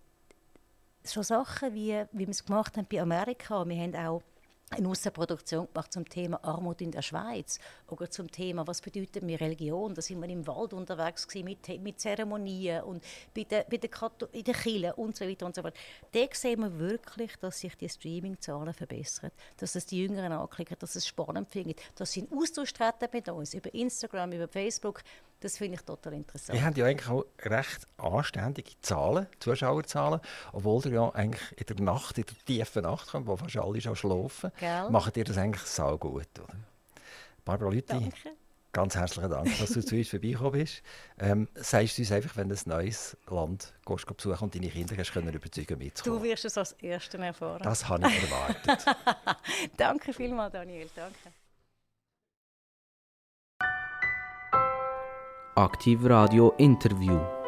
so Sachen, wie, wie wir es gemacht haben bei Amerika. Wir haben auch eine Aussenproduktion gemacht zum Thema Armut in der Schweiz oder zum Thema, was bedeutet mir Religion. Da sind wir im Wald unterwegs gewesen, mit, mit Zeremonien und bei den, bei den, Kato- in den Kirchen und so weiter und so fort. Da sehen wir wirklich, dass sich die Streaming-Zahlen verbessern, dass es die Jüngeren anklicken, dass es spannend finden, dass sie einen Austausch treten mit uns über Instagram, über Facebook. Das finde ich total interessant. Wir haben ja eigentlich auch recht anständige Zahlen, Zuschauerzahlen, obwohl ihr ja eigentlich in der Nacht, in der tiefen Nacht kommt, wo fast alle schon schlafen, Gell? macht ihr das eigentlich saugut, oder? Barbara Lüthi, Danke. ganz herzlichen Dank, dass du zu uns vorbeigekommen bist. Ähm, sagst du uns einfach, wenn du ein neues Land gehst, besuchen und deine Kinder hast können überzeugen mitzukommen? Du wirst es als Erster erfahren. Das habe ich erwartet. Danke vielmals, Daniel. Danke. Aktiv Radio Interview.